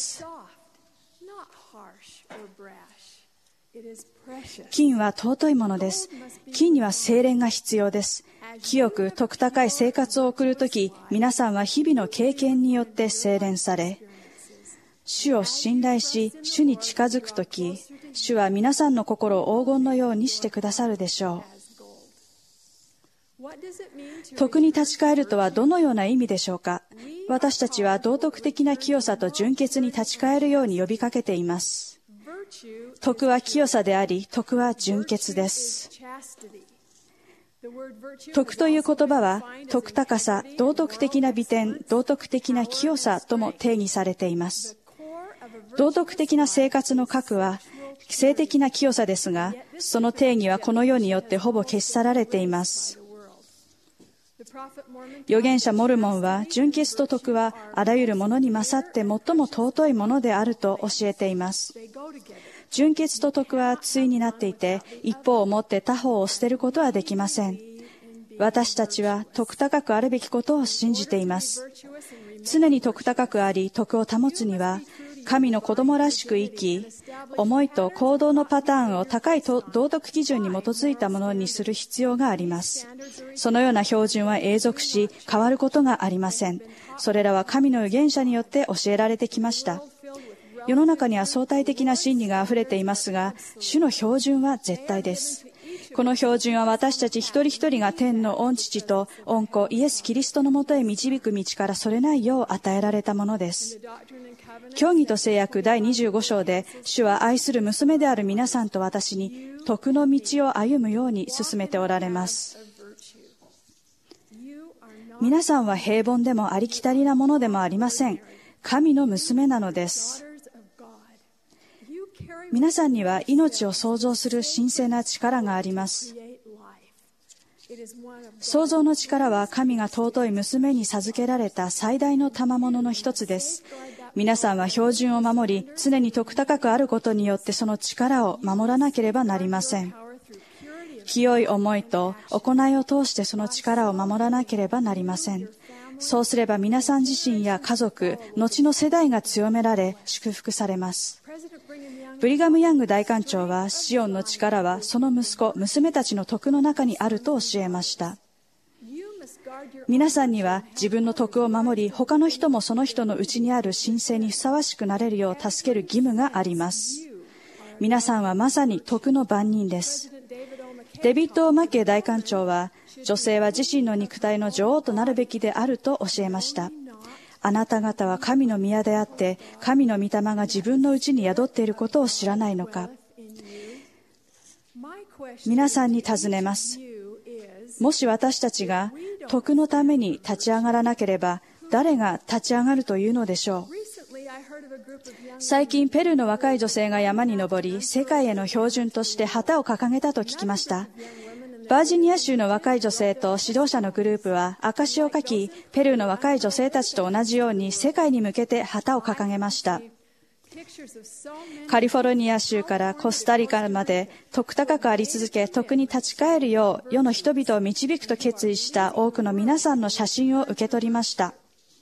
金は尊いものです。金には精錬が必要です。清く徳高い生活を送るとき、皆さんは日々の経験によって精錬され、主を信頼し、主に近づくとき、主は皆さんの心を黄金のようにしてくださるでしょう。徳に立ち返るとはどのような意味でしょうか。私たちは道徳的な清さと純潔に立ち返るように呼びかけています。徳は清さであり、徳は純潔です。徳という言葉は、徳高さ、道徳的な美点、道徳的な清さとも定義されています。道徳的な生活の核は、性的な清さですが、その定義はこの世によってほぼ消し去られています。預言者モルモンは、純潔と徳はあらゆるものに勝って最も尊いものであると教えています。 純潔と徳は対になっていて、一方をもって他方を捨てることはできません。私たちは徳高くあるべきことを信じています。常に徳高くあり、徳を保つには、神の子供らしく生き、思いと行動のパターンを高い道徳基準に基づいたものにする必要があります。そのような標準は永続し、変わることがありません。それらは神の預言者によって教えられてきました。世の中には相対的な真理があふれていますが、主の標準は絶対です。この標準は私たち一人一人が天の御父と御子イエス・キリストのもとへ導く道からそれないよう与えられたものです。教義と誓約だいにじゅうご章で、主は愛する娘である皆さんと私に徳の道を歩むように進めておられます。皆さんは平凡でもありきたりなものでもありません。神の娘なのです。皆さんには命を創造する神聖な力があります。創造の力は神が尊い娘に授けられた最大の賜物の一つです。皆さんは標準を守り、常に徳高くあることによってその力を守らなければなりません。清い思いと行いを通してその力を守らなければなりません。そうすれば皆さん自身や家族、後の世代が強められ、祝福されます。ブリガム・ヤング大官長は、シオンの力はその息子、娘たちの徳の中にあると教えました。皆さんには自分の徳を守り、他の人もその人のうちにある神聖にふさわしくなれるよう助ける義務があります。皆さんはまさに徳の番人です。デビッド・マッケイ大官長は、女性は自身の肉体の女王となるべきであると教えました。あなた方は神の宮であって、神の御霊が自分のうちに宿っていることを知らないのか。皆さんに尋ねます。もし私たちが徳のために立ち上がらなければ、誰が立ち上がるというのでしょう。最近ペルーの若い女性が山に登り、世界への標準として旗を掲げたと聞きました。バージニア州の若い女性と指導者のグループは証しを書き、ペルーの若い女性たちと同じように世界に向けて旗を掲げました。カリフォルニア州からコスタリカまで徳高くあり続け、徳に立ち返るよう世の人々を導くと決意した多くの皆さんの写真を受け取りました。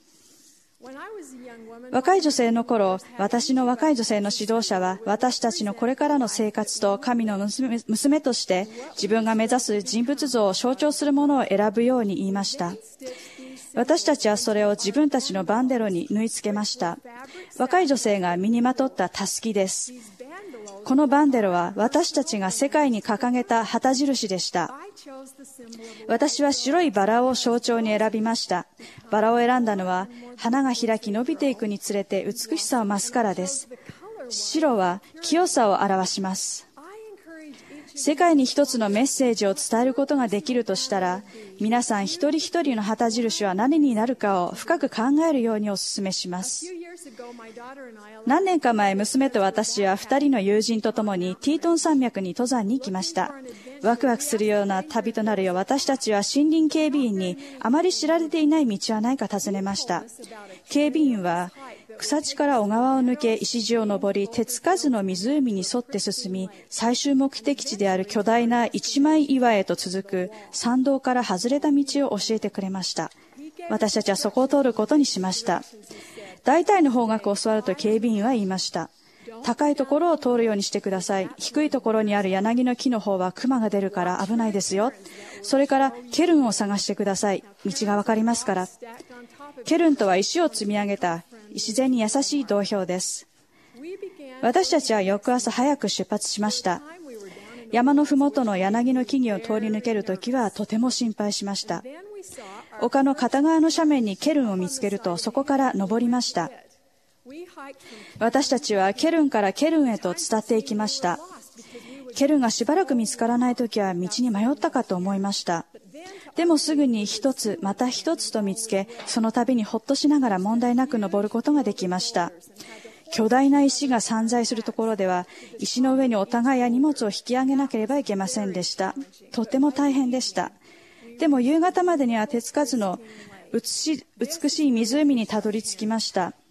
若い女性の頃、私の若い女性の指導者は、私たちのこれからの生活と神の 娘, 娘として自分が目指す人物像を象徴するものを選ぶように言いました。私たちはそれを自分たちのバンデロに縫い付けました。若い女性が身にまとったタスキです。このバンデロは私たちが世界に掲げた旗印でした。私は白いバラを象徴に選びました。バラを選んだのは、花が開き伸びていくにつれて美しさを増すからです。白は清さを表します。世界に一つのメッセージを伝えることができるとしたら、皆さん一人一人の旗印は何になるかを深く考えるようにお勧めします。何年か前、娘と私は二人の友人と共にティートン山脈に登山に行きました。ワクワクするような旅となるよう、私たちは森林警備員にあまり知られていない道はないか尋ねました。警備員は草地から小川を抜け、石地を登り、手つかずの湖に沿って進み、最終目的地である巨大な一枚岩へと続く山道から外れた道を教えてくれました。私たちはそこを通ることにしました。大体の方角を教わると警備員は言いました。高いところを通るようにしてください。低いところにある柳の木の方は熊が出るから危ないですよ。それからケルンを探してください。道がわかりますから。ケルンとは石を積み上げた自然に優しい道標です。私たちは翌朝早く出発しました。山のふもとの柳の木々を通り抜けるときはとても心配しました。丘の片側の斜面にケルンを見つけると、そこから登りました。私たちはケルンからケルンへと伝っていきました。ケルンがしばらく見つからないときは道に迷ったかと思いました。でもすぐに一つまた一つと見つけ、その度にほっとしながら問題なく登ることができました。巨大な石が散在するところでは、石の上にお互いや荷物を引き上げなければいけませんでした。とても大変でした。でも夕方までには手つかずの美しい湖にたどり着きました。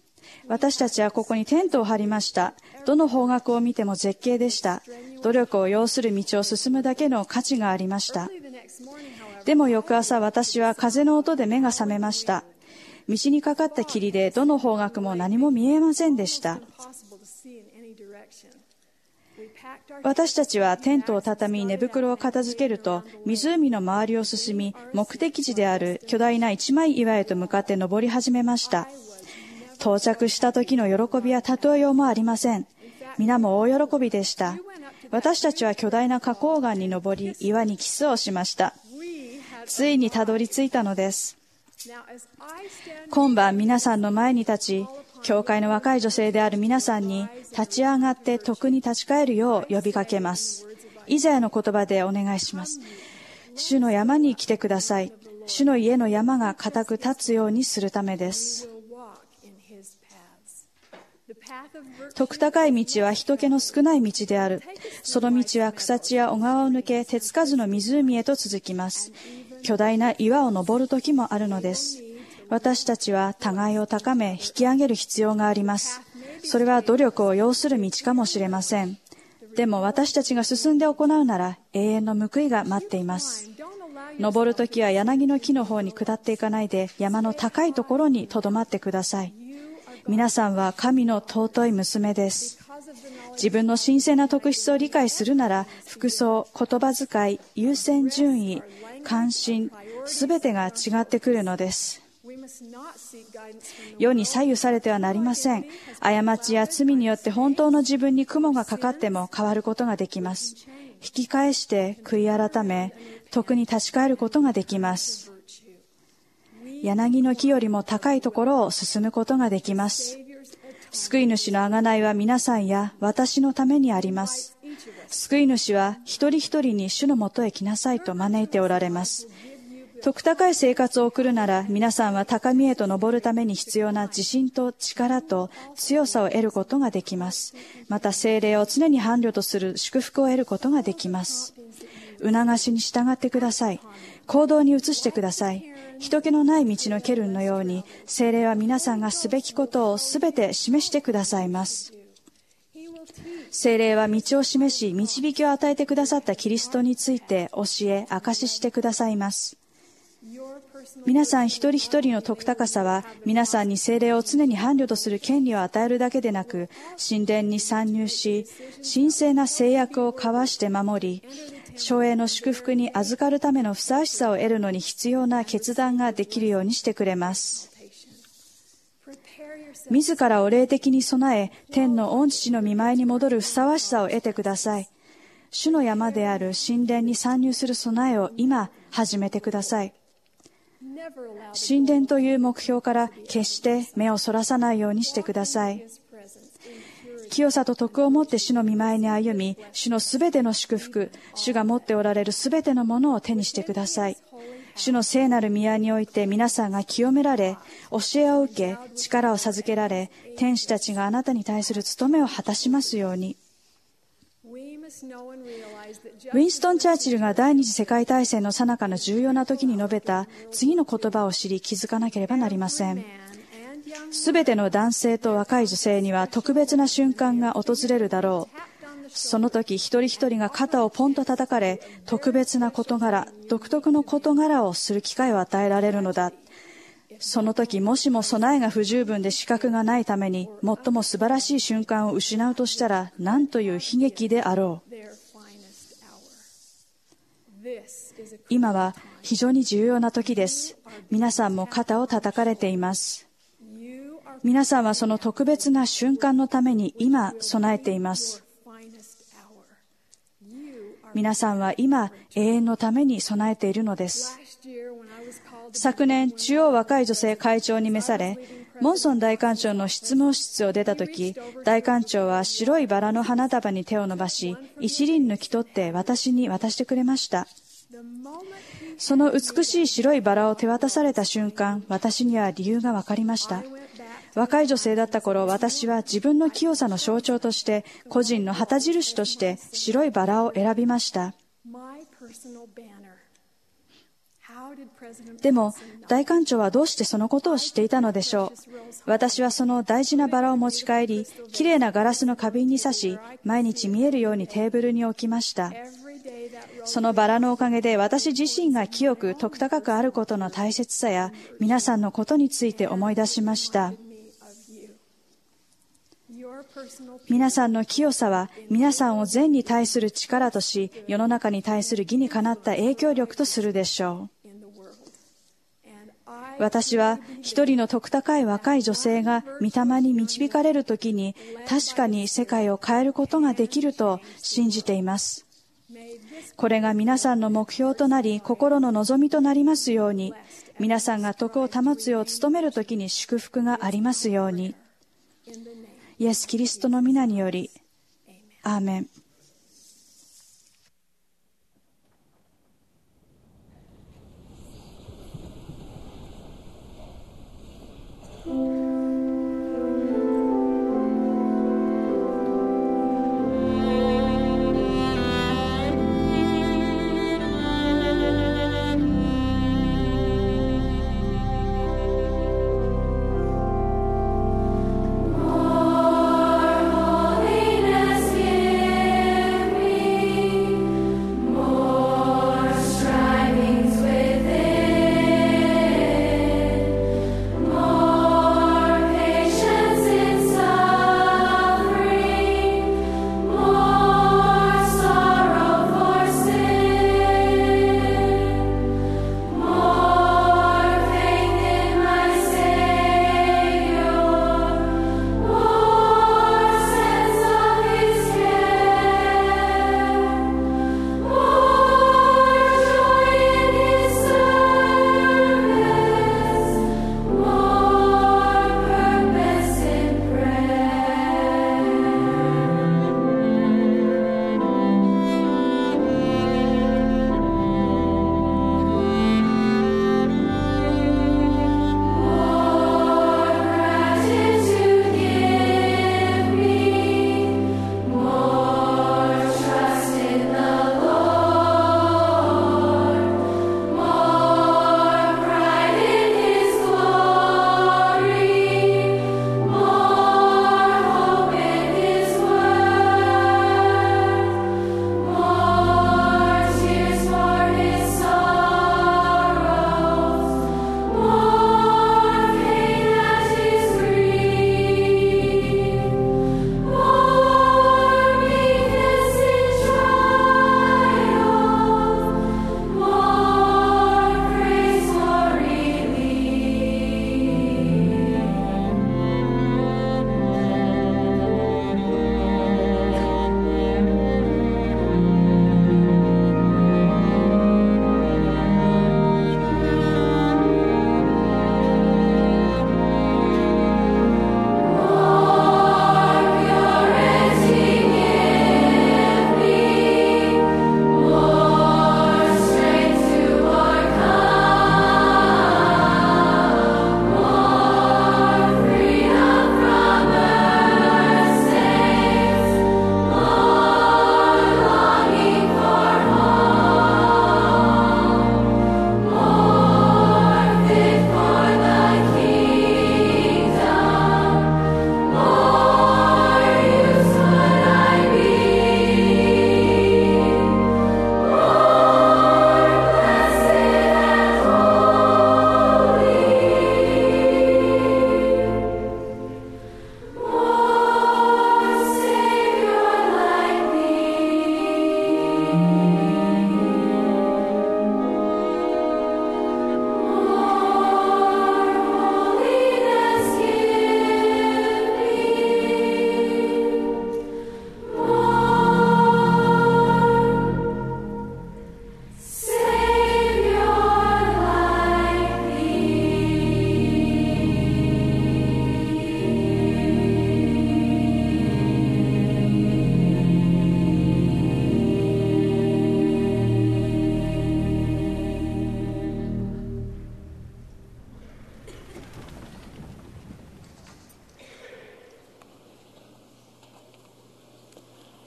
私たちはここにテントを張りました。どの方角を見ても絶景でした。努力を要する道を進むだけの価値がありました。でも翌朝、私は風の音で目が覚めました。道にかかった霧でどの方角も何も見えませんでした。私たちはテントを畳み、寝袋を片付けると、湖の周りを進み、目的地である巨大な一枚岩へと向かって登り始めました。到着した時の喜びは例えようもありません。皆も大喜びでした。私たちは巨大な花崗岩に登り、岩にキスをしました。ついにたどり着いたのです。今晩皆さんの前に立ち、教会の若い女性である皆さんに立ち上がって徳に立ち返るよう呼びかけます。イザヤの言葉でお願いします。主の山に来てください。主の家の山が固く立つようにするためです。徳高い道は人気の少ない道である。その道は草地や小川を抜け、手つかずの湖へと続きます。巨大な岩を登る時もあるのです。私たちは互いを高め、引き上げる必要があります。それは努力を要する道かもしれません。でも私たちが進んで行うなら、永遠の報いが待っています。登るときは柳の木の方に下っていかないで、山の高いところにとどまってください。皆さんは神の尊い娘です。自分の神聖な特質を理解するなら、服装、言葉遣い、優先順位、関心、すべてが違ってくるのです。世に左右されてはなりません。過ちや罪によって本当の自分に雲がかかっても変わることができます。引き返して悔い改め、徳に立ち返ることができます。柳の木よりも高いところを進むことができます。救い主の贖いは皆さんや私のためにあります。救い主は一人一人に主のもとへ来なさいと招いておられます。徳高い生活を送るなら、皆さんは高みへと登るために必要な自信と力と強さを得ることができます。また聖霊を常に伴侶とする祝福を得ることができます。促しに従ってください。行動に移してください。人気のない道のケルンのように、聖霊は皆さんがすべきことをすべて示してくださいます。聖霊は道を示し、導きを与えてくださったキリストについて教え、証ししてくださいます。皆さん一人一人の徳高さは、皆さんに聖霊を常に伴侶とする権利を与えるだけでなく、神殿に参入し、神聖な制約を交わして守り、生栄の祝福に預かるためのふさわしさを得るのに必要な決断ができるようにしてくれます。自らを霊的に備え、天の御父の御前に戻るふさわしさを得てください。主の山である神殿に参入する備えを今始めてください。神殿という目標から決して目をそらさないようにしてください。清さと徳をもって主の御前に歩み、主のすべての祝福、主が持っておられるすべてのものを手にしてください。主の聖なる宮において皆さんが清められ、教えを受け、力を授けられ、天使たちがあなたに対する務めを果たしますように。ウィンストン・チャーチルが第二次世界大戦の最中の重要な時に述べた次の言葉を知り気づかなければなりません。すべての男性と若い女性には特別な瞬間が訪れるだろう。その時一人一人が肩をポンと叩かれ、特別な事柄、独特の事柄をする機会を与えられるのだ。その時もしも備えが不十分で資格がないために最も素晴らしい瞬間を失うとしたら、何という悲劇であろう。今は非常に重要な時です。皆さんも肩を叩かれています。皆さんはその特別な瞬間のために今備えています。皆さんは今永遠のために備えているのです。昨年、中央若い女性会長に召され、モンソン大館長の執務室を出たとき、大館長は白いバラの花束に手を伸ばし、一輪抜き取って私に渡してくれました。その美しい白いバラを手渡された瞬間、私には理由が分かりました。若い女性だった頃、私は自分の清さの象徴として、個人の旗印として白いバラを選びました。 でも、大官長はどうしてそのことを知っていたのでしょう。私はその大事なバラを持ち帰り、きれいなガラスの花瓶に刺し、毎日見えるようにテーブルに置きました。そのバラのおかげで私自身が清く徳高くあることの大切さや皆さんのことについて思い出しました。皆さんの清さは皆さんを善に対する力とし、世の中に対する義にかなった影響力とするでしょう。私は一人の徳高い若い女性が御霊に導かれるときに確かに世界を変えることができると信じています。これが皆さんの目標となり、心の望みとなりますように、皆さんが徳を保つよう努めるときに祝福がありますように。イエス・キリストの皆により、アーメン。 Holiness, yeah.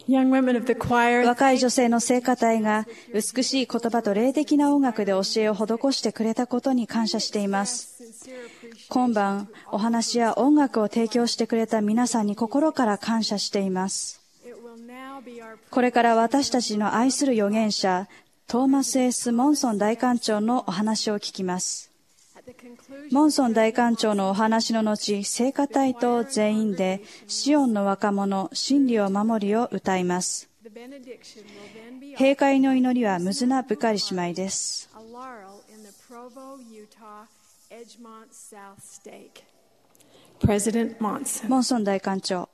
young women of the choir, 若い女性の聖歌隊が美しい言葉と霊的な音楽で教えを施してくれたことに感謝しています。今晩、お話や音楽を提供してくれた皆さんに心から感謝しています。これから私たちの愛する預言者、トーマス・S・モンソン大官長のお話を聞きます。モンソン大官長のお話の後、聖歌隊と全員でシオンの若者、真理を守りを歌います。閉会の祈りはムズナ・ブカリ姉妹です。 President Monson. モンソン大官長。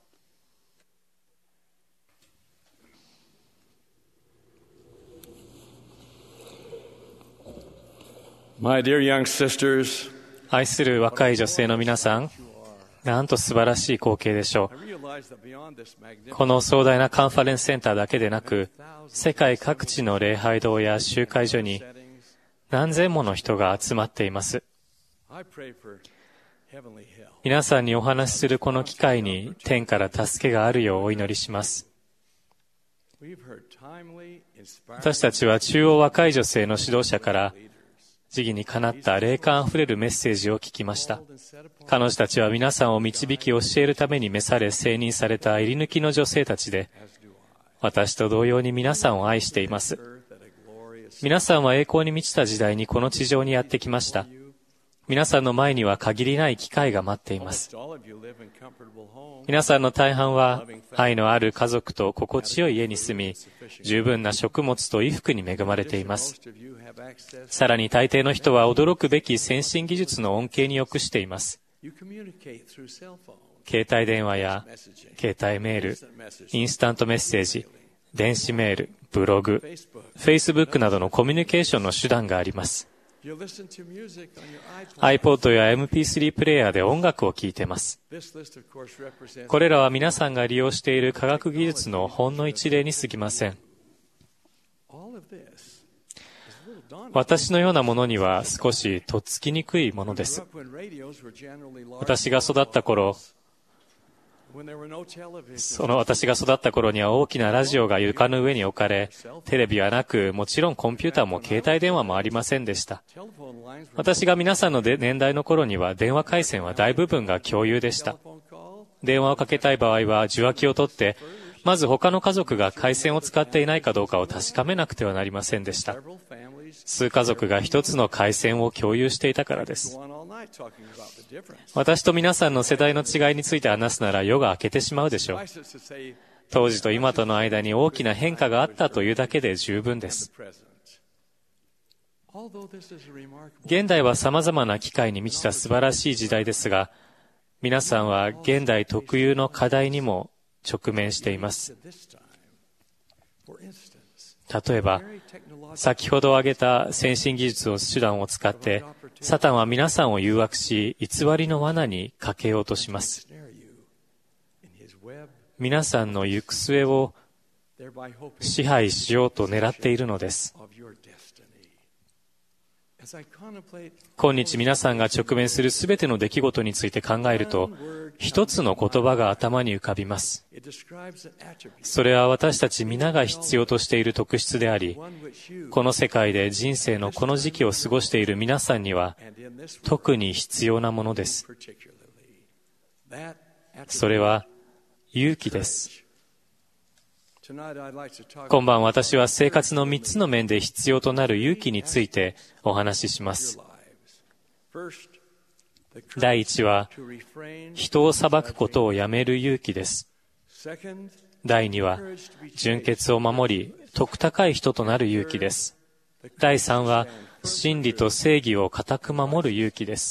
My dear young sisters, 愛する若い女性の皆さん、なんと素晴らしい光景でしょう。この壮大なカンファレンスセンターだけでなく、世界各地の礼拝堂や集会所に何千もの人が集まっています。皆さんにお話しするこの機会に天から助けがあるようお祈りします。私たちは中央若い女性の指導者から時義にかなった霊感あふれるメッセージを聞きました。彼女たちは皆さんを導き教えるために召され成任された入り抜きの女性たちで、私と同様に皆さんを愛しています。皆さんは栄光に満ちた時代にこの地上にやってきました。皆さんの前には限りない機会が待っています。皆さんの大半は愛のある家族と心地よい家に住み、十分な食物と衣服に恵まれています。さらに大抵の人は驚くべき先進技術の恩恵によくしています。携帯電話や携帯メール、インスタントメッセージ、電子メール、ブログ、Facebook などのコミュニケーションの手段があります。iPod や エムピースリー プレイヤーで音楽を聴いています。これらは皆さんが利用している科学技術のほんの一例に過ぎません。私のようなものには少しとっつきにくいものです。私が育った頃、その私が育った頃には大きなラジオが床の上に置かれ、テレビはなく、もちろんコンピューターも携帯電話もありませんでした。私が皆さんの年代の頃には電話回線は大部分が共有でした。電話をかけたい場合は受話器を取って、まず他の家族が回線を使っていないかどうかを確かめなくてはなりませんでした。数家族が一つの回線を共有していたからです。私と皆さんの世代の違いについて話すなら夜が明けてしまうでしょう。当時と今との間に大きな変化があったというだけで十分です。現代は様々な機会に満ちた素晴らしい時代ですが、皆さんは現代特有の課題にも直面しています。例えば、先ほど挙げた先進技術を手段を使って、サタンは皆さんを誘惑し、偽りの罠にかけようとします。皆さんの行く末を支配しようと狙っているのです。今日皆さんが直面するすべての出来事について考えると、一つの言葉が頭に浮かびます。それは私たち皆が必要としている特質であり、この世界で人生のこの時期を過ごしている皆さんには、特に必要なものです。それは勇気です。今晩私は生活のみっつの面で必要となる勇気についてお話しします。第一は、人を裁くことをやめる勇気です。第二は、純潔を守り、徳高い人となる勇気です。第三は、真理と正義を固く守る勇気です。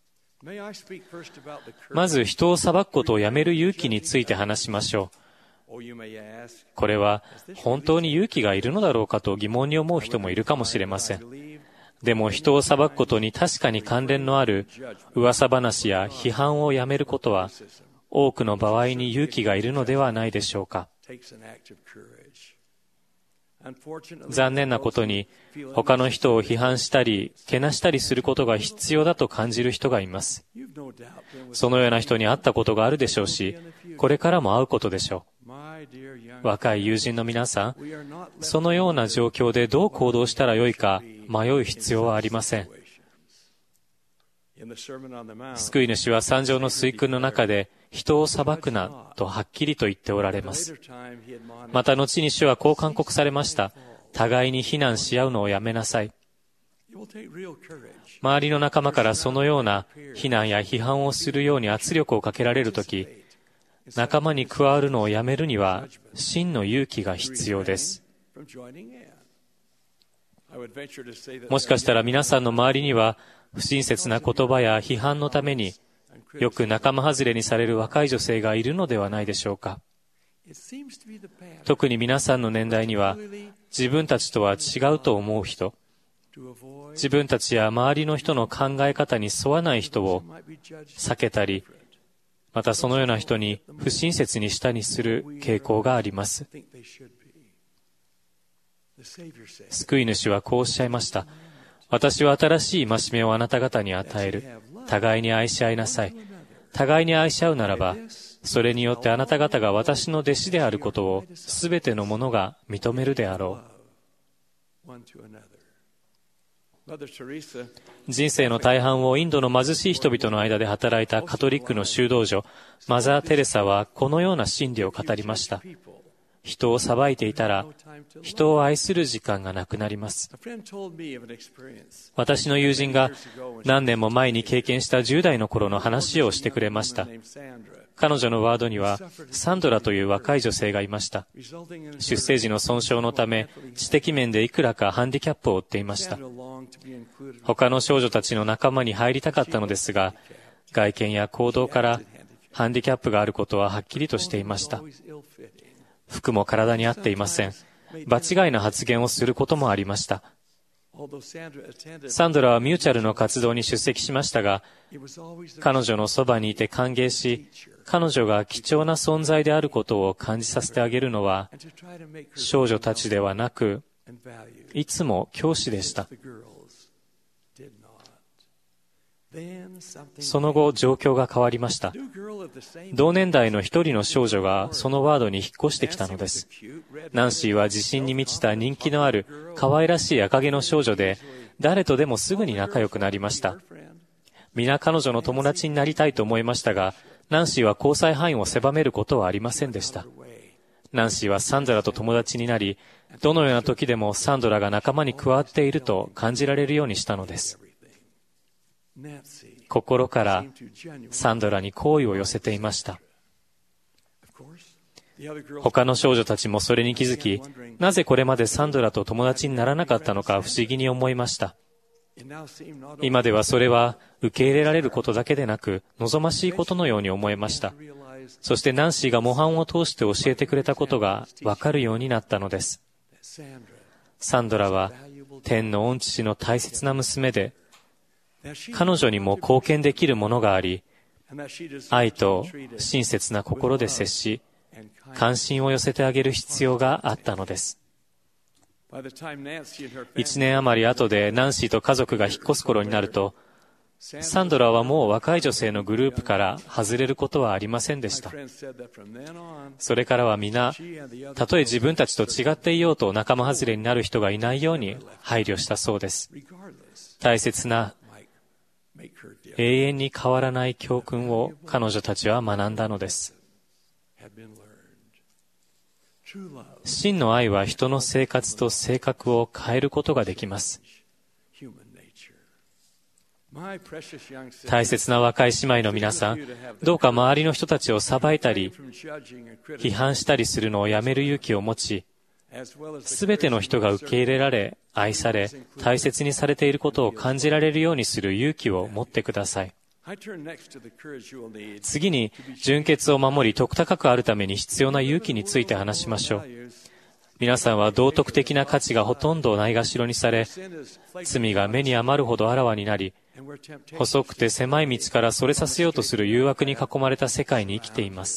まず、人を裁くことをやめる勇気について話しましょう。これは本当に勇気がいるのだろうかと疑問に思う人もいるかもしれません。でも人を裁くことに確かに関連のある噂話や批判をやめることは多くの場合に勇気がいるのではないでしょうか。残念なことに他の人を批判したりけなしたりすることが必要だと感じる人がいます。そのような人に会ったことがあるでしょうし、これからも会うことでしょう。 若い友人の皆さん、そのような状況でどう行動したらよいか迷う必要はありません。救い主は山上の水訓の中で、人を裁くなとはっきりと言っておられます。また後に主はこう勧告されました。互いに非難し合うのをやめなさい。周りの仲間からそのような非難や批判をするように圧力をかけられるとき、仲間に加わるのをやめるには真の勇気が必要です。もしかしたら皆さんの周りには不親切な言葉や批判のためによく仲間外れにされる若い女性がいるのではないでしょうか。特に皆さんの年代には自分たちとは違うと思う人、自分たちや周りの人の考え方に沿わない人を避けたり、またそのような人に不親切にしたりする傾向があります。救い主はこうおっしゃいました。私は新しい戒めをあなた方に与える。互いに愛し合いなさい。互いに愛し合うならば、それによってあなた方が私の弟子であることをすべての者が認めるであろう。人生の大半をインドの貧しい人々の間で働いたカトリックの修道女、マザー・テレサはこのような真理を語りました。人を裁いていたら、人を愛する時間がなくなります。私の友人が何年も前に経験したじゅう代の頃の話をしてくれました。彼女のワードには、サンドラという若い女性がいました。出生時の損傷のため、知的面でいくらかハンディキャップを負っていました。他の少女たちの仲間に入りたかったのですが、外見や行動からハンディキャップがあることははっきりとしていました。服も体に合っていません。場違いな発言をすることもありました。サンドラはミューチャルの活動に出席しましたが、彼女のそばにいて歓迎し、彼女が貴重な存在であることを感じさせてあげるのは、少女たちではなく、いつも教師でした。その後、状況が変わりました。同年代の一人の少女がそのワードに引っ越してきたのです。ナンシーは自信に満ちた人気のある可愛らしい赤毛の少女で、誰とでもすぐに仲良くなりました。皆彼女の友達になりたいと思いましたが、ナンシーは交際範囲を狭めることはありませんでした。ナンシーはサンドラと友達になり、どのような時でもサンドラが仲間に加わっていると感じられるようにしたのです。心からサンドラに好意を寄せていました。他の少女たちもそれに気づき、なぜこれまでサンドラと友達にならなかったのか不思議に思いました。今ではそれは受け入れられることだけでなく、望ましいことのように思えました。そしてナンシーが模範を通して教えてくれたことがわかるようになったのです。サンドラは天の御父の大切な娘で、彼女にも貢献できるものがあり、愛と親切な心で接し、関心を寄せてあげる必要があったのです。一年余り後でナンシーと家族が引っ越す頃になると、サンドラはもう若い女性のグループから外れることはありませんでした。それからは皆、たとえ自分たちと違っていようと仲間外れになる人がいないように配慮したそうです。大切な永遠に変わらない教訓を彼女たちは学んだのです。真の愛は人の生活と性格を変えることができます。大切な若い姉妹の皆さん、どうか周りの人たちを裁いたり、批判したりするのをやめる勇気を持ち、すべての人が受け入れられ、愛され、大切にされていることを感じられるようにする勇気を持ってください。次に、純潔を守り、徳高くあるために必要な勇気について話しましょう。皆さんは道徳的な価値がほとんどないがしろにされ、罪が目に余るほどあらわになり、細くて狭い道からそれさせようとする誘惑に囲まれた世界に生きています。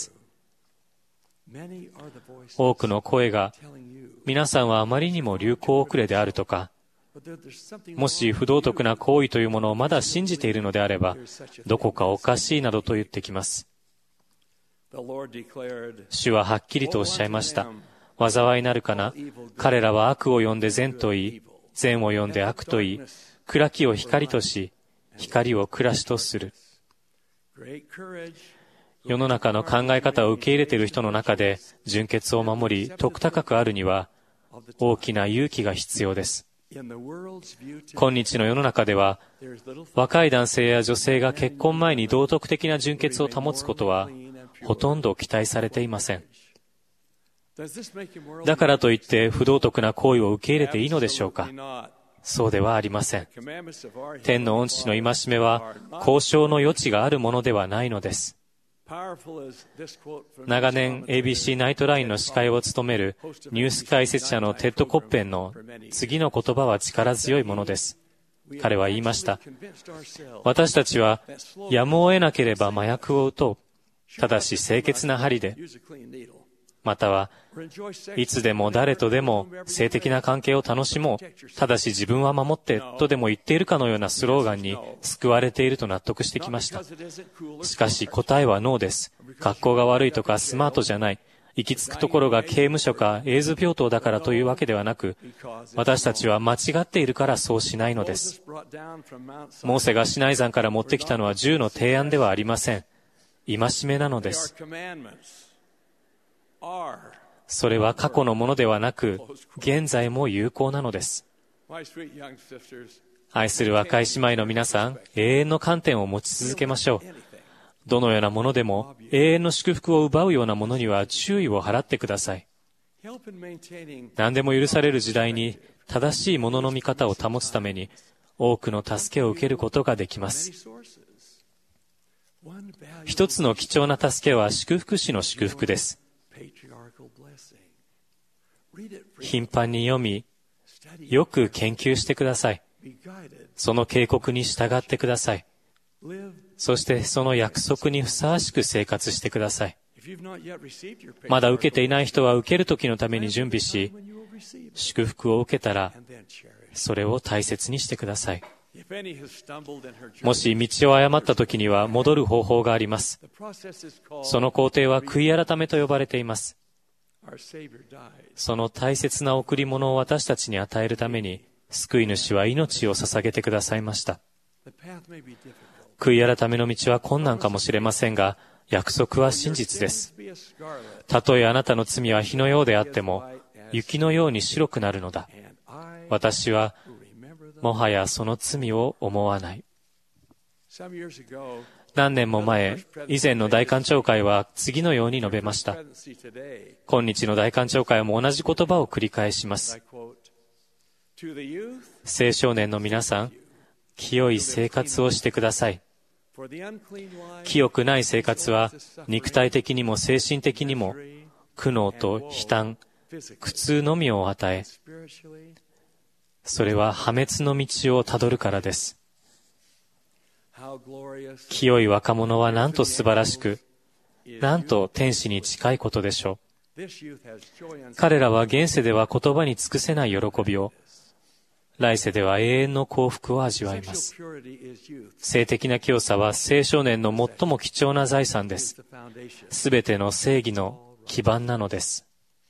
多くの声が、皆さんはあまりにも流行遅れであるとか、もし不道徳な行為というものをまだ信じているのであれば、どこかおかしいなどと言ってきます。 主ははっきりとおっしゃいました。災いなるかな。彼らは悪を呼んで善と言い、善を呼んで悪と言い、暗きを光とし、光を暮らしとする。世の中の考え方を受け入れている人の中で、純潔を守り、徳高くあるには、大きな勇気が必要です。今日の世の中では、若い男性や女性が結婚前に道徳的な純潔を保つことは、ほとんど期待されていません。だからといって不道徳な行為を受け入れていいのでしょうか。そうではありません。天の恩師の戒めは交渉の余地があるものではないのです。長年 エービーシー ナイトラインの司会を務めるニュース解説者のテッド・コッペンの次の言葉は力強いものです。彼は言いました。私たちはやむを得なければ麻薬を打とう。ただし清潔な針で。または、いつでも誰とでも性的な関係を楽しもう。ただし自分は守ってとでも言っているかのようなスローガンに救われていると納得してきました。しかし答えはノーです。格好が悪いとかスマートじゃない。行き着くところが刑務所かエイズ病棟だからというわけではなく、私たちは間違っているからそうしないのです。モーセがシナイ山から持ってきたのはじゅうの提案ではありません。戒めなのです。それは過去のものではなく、現在も有効なのです。愛する若い姉妹の皆さん、永遠の観点を持ち続けましょう。どのようなものでも、永遠の祝福を奪うようなものには注意を払ってください。何でも許される時代に、正しいものの見方を保つために、多くの助けを受けることができます。一つの貴重な助けは祝福主の祝福です。頻繁に読み、よく研究してください。その警告に従ってください。そしてその約束にふさわしく生活してください。まだ受けていない人は受ける時のために準備し、祝福を受けたら、それを大切にしてください。もし道を誤った時には戻る方法があります。その工程は悔い改めと呼ばれています。その大切な贈り物を私たちに与えるために、救い主は命を捧げてくださいました。悔い改めの道は困難かもしれませんが、約束は真実です。たとえあなたの罪は火のようであっても、雪のように白くなるのだ。私は、もはやその罪を思わない。何年も前、以前の大官聴会は次のように述べました。今日の大官聴会も同じ言葉を繰り返します。青少年の皆さん、清い生活をしてください。清くない生活は肉体的にも精神的にも苦悩と悲嘆、苦痛のみを与え、それは破滅の道をたどるからです。清い若者はなんと素晴らしく、なんと天使に近いことでしょう。彼らは現世では言葉に尽くせない喜びを、来世では永遠の幸福を味わいます。性的な清さは青少年の最も貴重な財産です。すべての正義の基盤なのです。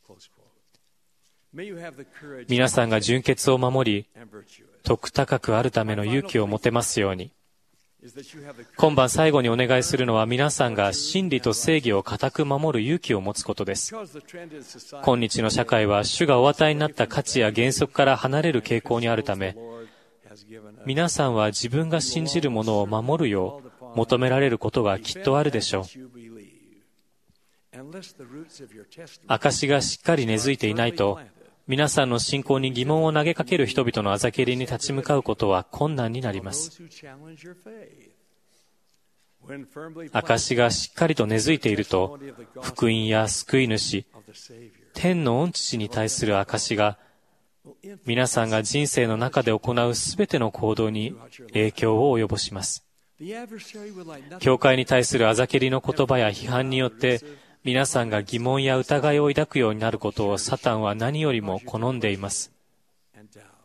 皆さんが純潔を守り、徳高くあるための勇気を持てますように。今晩最後にお願いするのは、皆さんが真理と正義を固く守る勇気を持つことです。今日の社会は主がお与えになった価値や原則から離れる傾向にあるため、皆さんは自分が信じるものを守るよう求められることがきっとあるでしょう。証がしっかり根付いていないと、皆さんの信仰に疑問を投げかける人々のあざけりに立ち向かうことは困難になります。証がしっかりと根付いていると、福音や救い主、天の御父に対する証が、皆さんが人生の中で行うすべての行動に影響を及ぼします。教会に対するあざけりの言葉や批判によって、皆さんが疑問や疑いを抱くようになることをサタンは何よりも好んでいます。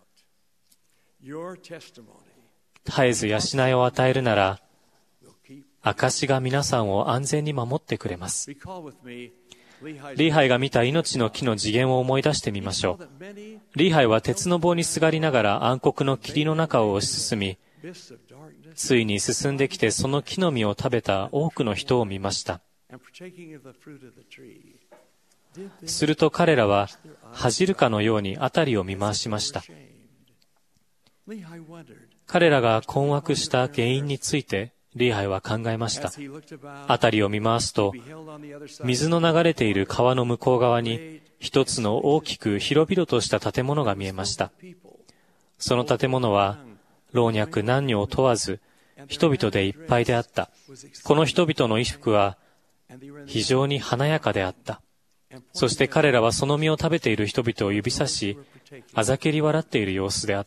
絶えず養いを与えるなら、 証が皆さんを安全に守ってくれます。リーハイが見た命の木の次元を思い出してみましょう。リーハイは鉄の棒にすがりながら暗黒の霧の中を推し進み、ついに進んできてその木の実を食べた多くの人を見ました。すると彼らは恥じるかのように辺りを見回しました。彼らが困惑した原因についてリーハイは考えました。辺りを見回すと、水の流れている川の向こう側に一つの大きく広々とした建物が見えました。その建物は老若男女を問わず人々でいっぱいであった。この人々の衣服は非常に華やかであった。そして彼らはその実を食べている人々を指さし、あざけり笑っている様子であった。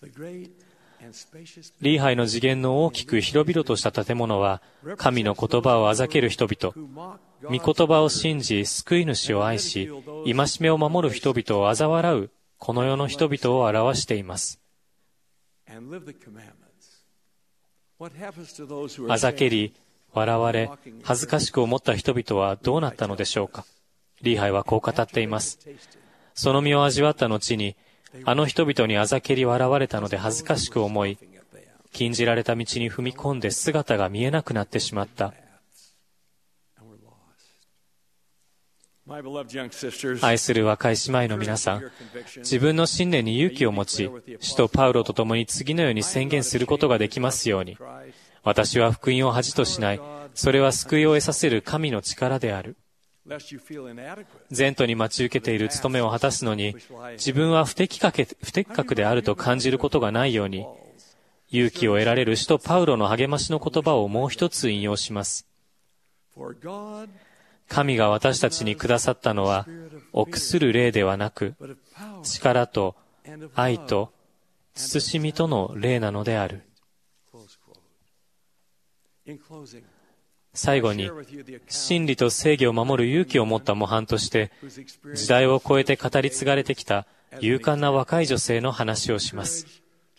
リーハイの次元の大きく広々とした建物は、神の言葉をあざける人々、御言葉を信じ、救い主を愛し、戒めを守る人々を嘲笑う、この世の人々を表しています。あざけり、笑われ、恥ずかしく思った人々はどうなったのでしょうか。リーハイはこう語っています。その身を味わった後に、あの人々にあざけり笑われたので恥ずかしく思い、禁じられた道に踏み込んで姿が見えなくなってしまった。愛する若い姉妹の皆さん、自分の信念に勇気を持ち、使徒パウロと共に次のように宣言することができますように。私は福音を恥としない。それは救いを得させる神の力である。前途に待ち受けている務めを果たすのに、自分は不適格、不適格であると感じることがないように、勇気を得られる使徒パウロの励ましの言葉をもう一つ引用します。神が私たちにくださったのは、臆する霊ではなく、力と愛と慎みとの霊なのである。最後に、真理と正義を守る勇気を持った模範として、時代を超えて語り継がれてきた勇敢な若い女性の話をします。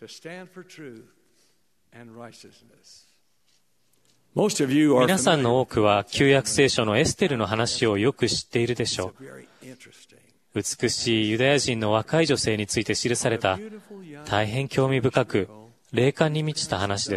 皆さんの多くは旧約聖書のエステルの話をよく知っているでしょう。美しいユダヤ人の若い女性について記された大変興味深く霊感に満ちた話です。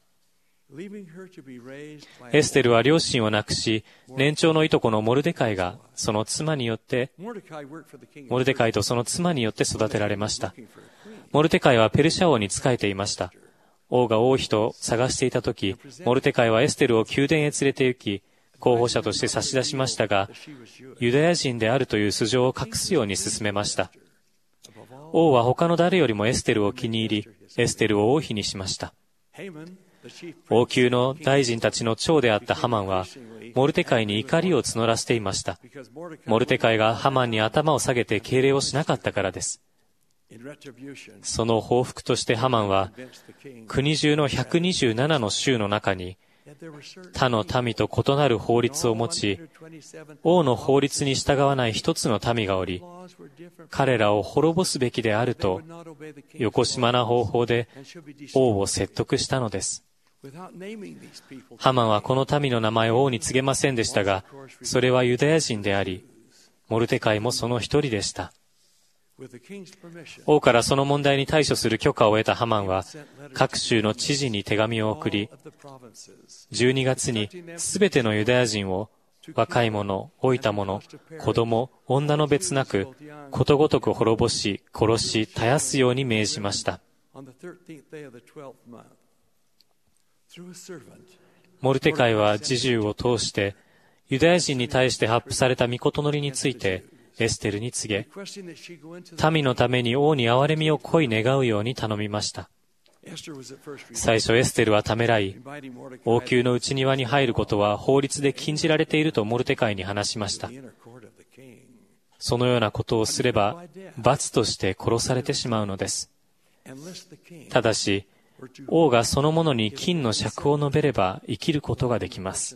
エステルは両親を亡くし、年長のいとこのモルデカイがその妻によって、モルデカイとその妻によって育てられました。モルデカイはペルシャ王に仕えていました。王が王妃と探していたとき、モルデカイはエステルを宮殿へ連れて行き、候補者として差し出しましたが、ユダヤ人であるという素性を隠すように進めました。王は他の誰よりもエステルを気に入り、エステルを王妃にしました。王宮の大臣たちの長であったハマンは、モルテカイに怒りを募らせていました。モルテカイがハマンに頭を下げて敬礼をしなかったからです。その報復としてハマンは、国中のひゃくにじゅうななの州の中に、他の民と異なる法律を持ち、王の法律に従わない一つの民がおり、彼らを滅ぼすべきであると、よこしまな方法で王を説得したのです。ハマンはこの民の名前を王に告げませんでしたが、それはユダヤ人であり、モルテカイもその一人でした。王からその問題に対処する許可を得たハマンは、各州の知事に手紙を送り、じゅうにがつにすべてのユダヤ人を、若い者、老いた者、子供、女の別なく、ことごとく滅ぼし、殺し、絶やすように命じました。モルテカイは侍従を通して、ユダヤ人に対して発布された御事のりについて、エステルに告げ、民のために王に憐れみを乞い願うように頼みました。最初エステルはためらい、王宮の内庭に入ることは法律で禁じられているとモルテカイに話しました。そのようなことをすれば、罰として殺されてしまうのです。ただし、王がそのものに金の尺を述べれば生きることができます。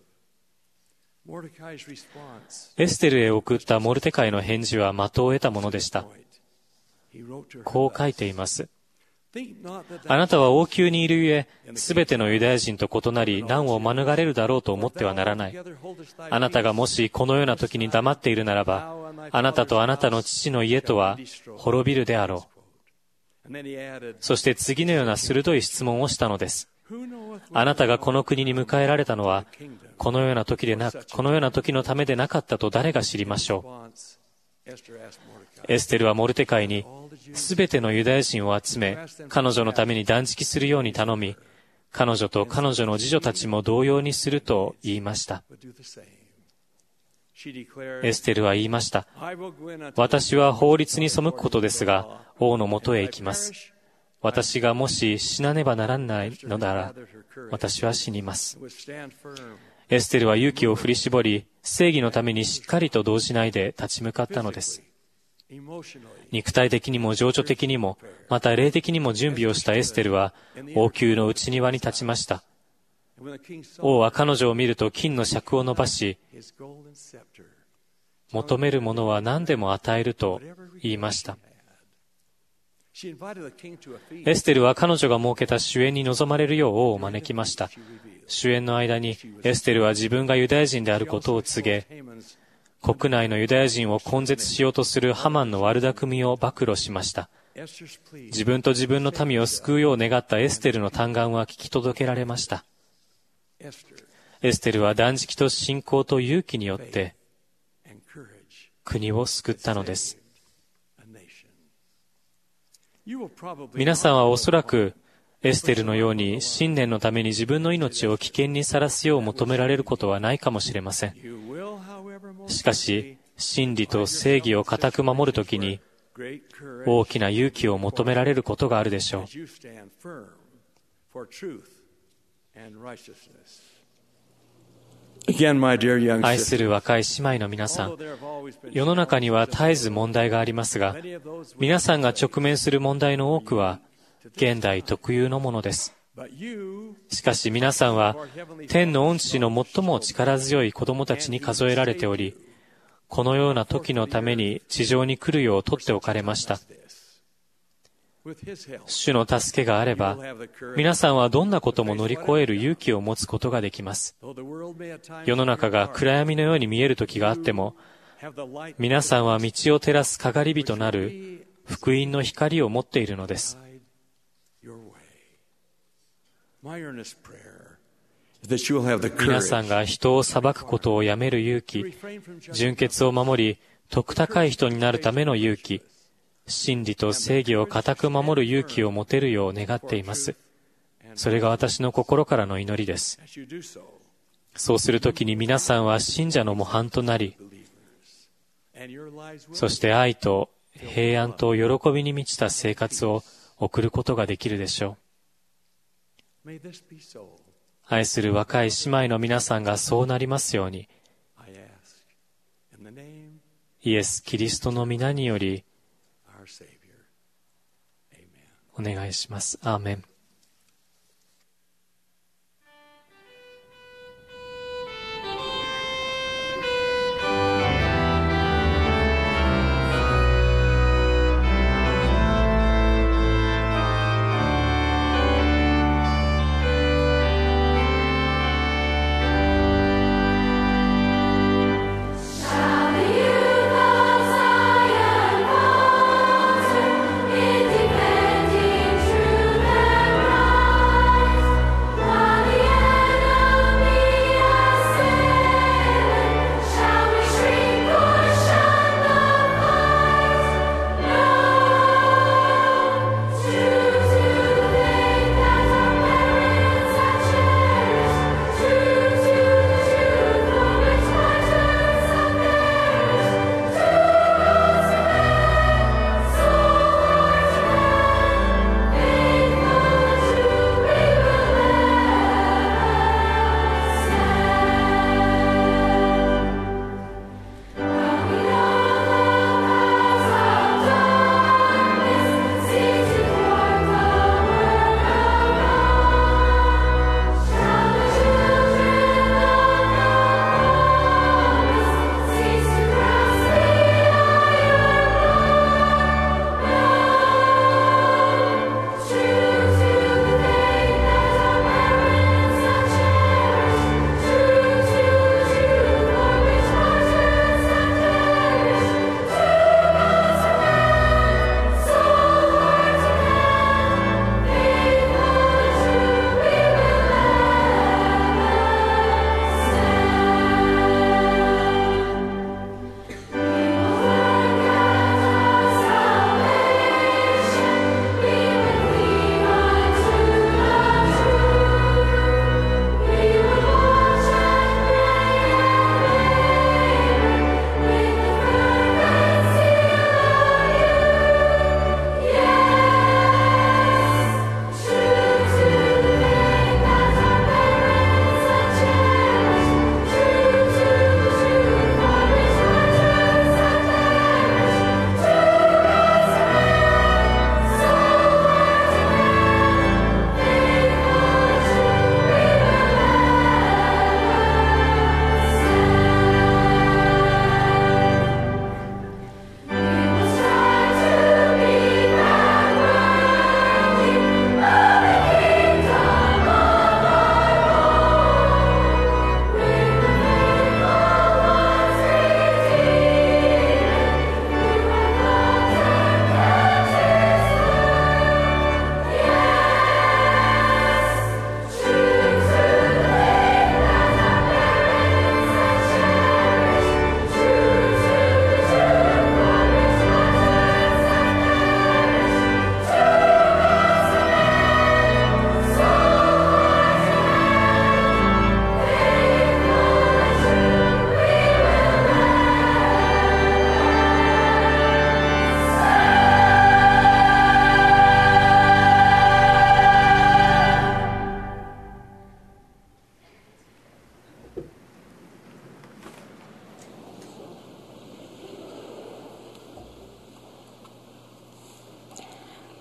エステルへ送ったモルテカイの返事は的を得たものでした。こう書いています。 あなたは王宮にいるゆえ、すべてのユダヤ人と異なり、難を免れるだろうと思ってはならない。あなたがもしこのような時に黙っているならば、あなたとあなたの父の家とは滅びるであろう。そして次のような鋭い質問をしたのです。あなたがこの国に迎えられたのは、このような時でな、このような時のためでなかったと誰が知りましょう。エステルはモルテカイに、すべてのユダヤ人を集め、彼女のために断食するように頼み、彼女と彼女の次女たちも同様にすると言いました。エステルは言いました。私は法律に背くことですが、王のもとへ行きます。私がもし死なねばならないのなら、私は死にます。エステルは勇気を振り絞り、正義のためにしっかりと動じないで立ち向かったのです。肉体的にも情緒的にも、また霊的にも準備をしたエステルは、王宮の内庭に立ちました。王は彼女を見ると金の尺を伸ばし、求めるものは何でも与えると言いました。エステルは彼女が設けた主宴に臨まれるよう王を招きました。主宴の間にエステルは自分がユダヤ人であることを告げ、国内のユダヤ人を根絶しようとするハマンの悪巧みを暴露しました。自分と自分の民を救うよう願ったエステルの嘆願は聞き届けられました。エステルは断食と信仰と勇気によって国を救ったのです。皆さんはおそらくエステルのように信念のために自分の命を危険にさらすよう求められることはないかもしれません。しかし、真理と正義を固く守るときに大きな勇気を求められることがあるでしょう。愛する若い姉妹の皆さん、世の中には絶えず問題がありますが、皆さんが直面する問題の多くは現代特有のものです。しかし皆さんは天の御父の最も力強い子供たちに数えられており、このような時のために地上に来るよう取っておかれました。主の助けがあれば、皆さんはどんなことも乗り越える勇気を持つことができます。世の中が暗闇のように見える時があっても、皆さんは道を照らすかがり火となる福音の光を持っているのです。皆さんが人を裁くことをやめる勇気、純潔を守り、徳高い人になるための勇気、真理と正義を固く守る勇気を持てるよう願っています。それが私の心からの祈りです。そうするときに皆さんは信者の模範となり、そして愛と平安と喜びに満ちた生活を送ることができるでしょう。愛する若い姉妹の皆さんがそうなりますように、イエス・キリストの皆によりお願いします。アーメン。 Defending truth and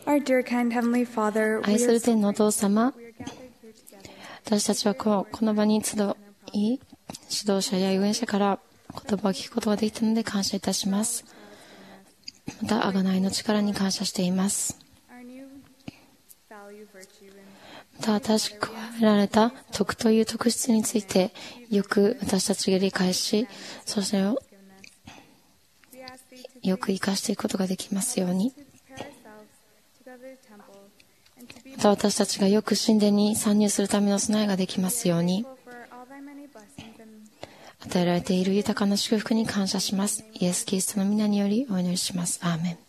Our dear kind Heavenly Father, 愛する天のお父様、私たちはこの、この場に集い、指導者や預言者から言葉を聞くことができたので感謝いたします。また、贖いの力に感謝しています。また、新しく加えられた徳という特質について、よく私たちが理解し、それをよく生かしていくことができますように。また私たちがよく神殿に参入するための備えができますように。与えられている豊かな祝福に感謝します。イエス・キリストの皆によりお祈りします。アーメン。